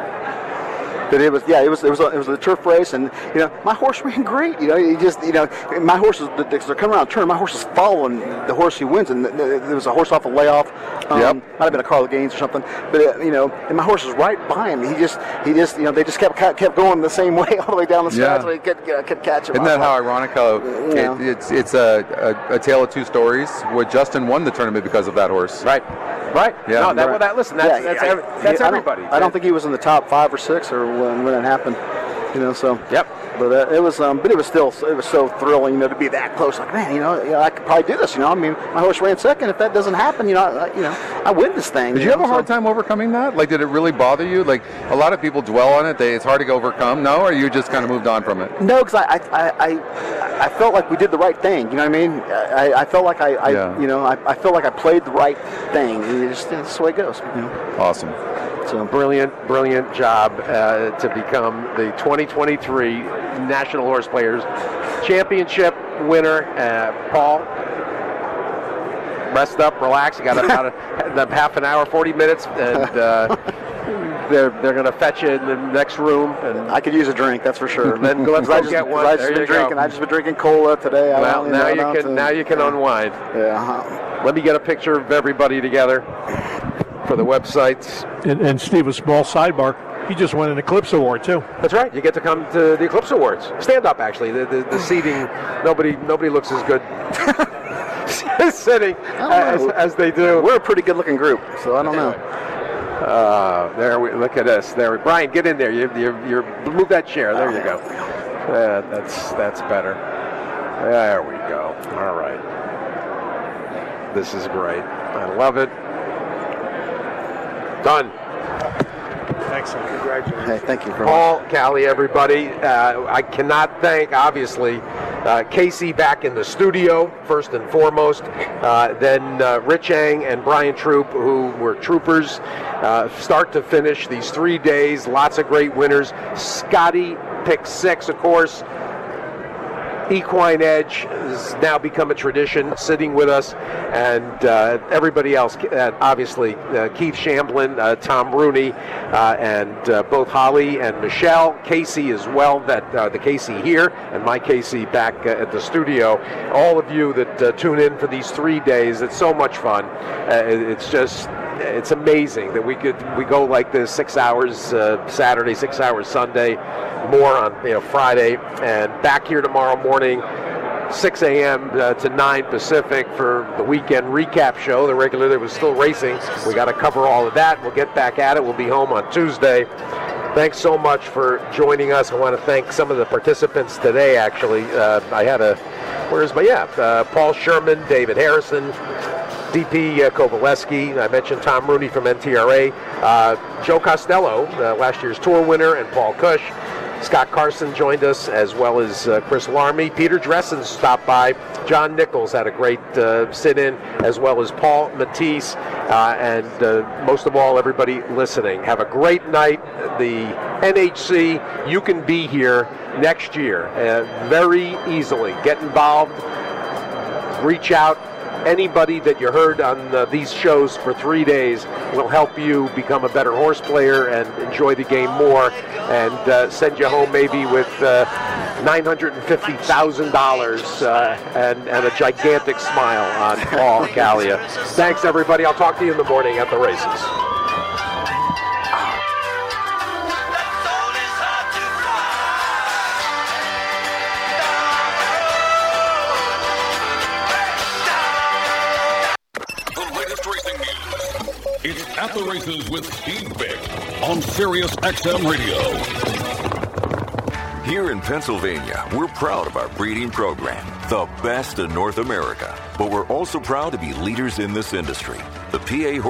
But it was a turf race, and my horse ran great. My horse is they're coming around the turn. My horse is following the horse who wins, and there was a horse off a layoff. Might have been a Carla Gaines or something. But and my horse was right by him. He just they just kept going the same way all the way down the stretch. So he kept catching. Isn't that how ironic? It's a tale of 2 stories. Where Justin won the tournament because of that horse. Right. Yeah. No, that's everybody. I don't think he was in the top 5 or 6 or when it happened. So. Yep. But it was so thrilling, to be that close. Like, man, I could probably do this. I mean, my horse ran 2nd. If that doesn't happen, I win this thing. Did you have a hard time overcoming that? Like, did it really bother you? Like, a lot of people dwell on it. It's hard to overcome. No, or you just kind of moved on from it? No, because I felt like we did the right thing. You know what I mean? I felt like I felt like I played the right thing. That's the way it goes. Awesome. So brilliant job to become the 2023 National Horse Players Championship winner. Paul, rest up, relax. You got about half an hour, 40 minutes, and they're going to fetch you in the next room. And I could use a drink, that's for sure. Then let's go get one. I've just been drinking cola today. Well, now you can unwind. Yeah. Let me get a picture of everybody together for the websites. And Steve, a small sidebar. He just won an Eclipse Award too. That's right. You get to come to the Eclipse Awards. Stand up, actually. The seating. Nobody looks as good sitting as they do. We're a pretty good-looking group, so I don't know. Look at us. Brian, get in there. You move that chair. There you go. That's better. There we go. All right. This is great. I love it. Done. Excellent. Congratulations. Hey, thank you, Paul, Callie, everybody. I cannot thank, obviously, Casey back in the studio, first and foremost. Then Rich Eng and Brian Troop, who were troopers, start to finish these 3 days. Lots of great winners. Scotty picked 6, of course. Equine Edge has now become a tradition, sitting with us, and everybody else, obviously, Keith Shamblin, Tom Rooney, and both Holly and Michelle, Casey as well, the Casey here, and my Casey back at the studio. All of you that tune in for these 3 days, it's so much fun. It's amazing that we go like this, 6 hours Saturday, 6 hours Sunday, more on Friday, and back here tomorrow morning, 6 a.m. To 9 Pacific for the weekend recap show. The regular that was still racing. We got to cover all of that. We'll get back at it. We'll be home on Tuesday. Thanks so much for joining us. I want to thank some of the participants today, actually. I had Paul Sherman, David Harrison, DP Kovaleski. I mentioned Tom Rooney from NTRA. Joe Costello, last year's tour winner, and Paul Cush. Scott Carson joined us, as well as Chris Larmy. Peter Dressen stopped by. John Nichols had a great sit-in, as well as Paul Matisse. And most of all, everybody listening. Have a great night. The NHC, you can be here next year very easily. Get involved. Reach out. Anybody that you heard on these shows for 3 days will help you become a better horse player and enjoy the game more, and send you home maybe with $950,000 and a gigantic smile on Paul Gallia. Thanks, everybody. I'll talk to you in the morning at the races. It's At the Races with Steve Vick on Sirius XM Radio. Here in Pennsylvania, we're proud of our breeding program, the best in North America. But we're also proud to be leaders in this industry. The PA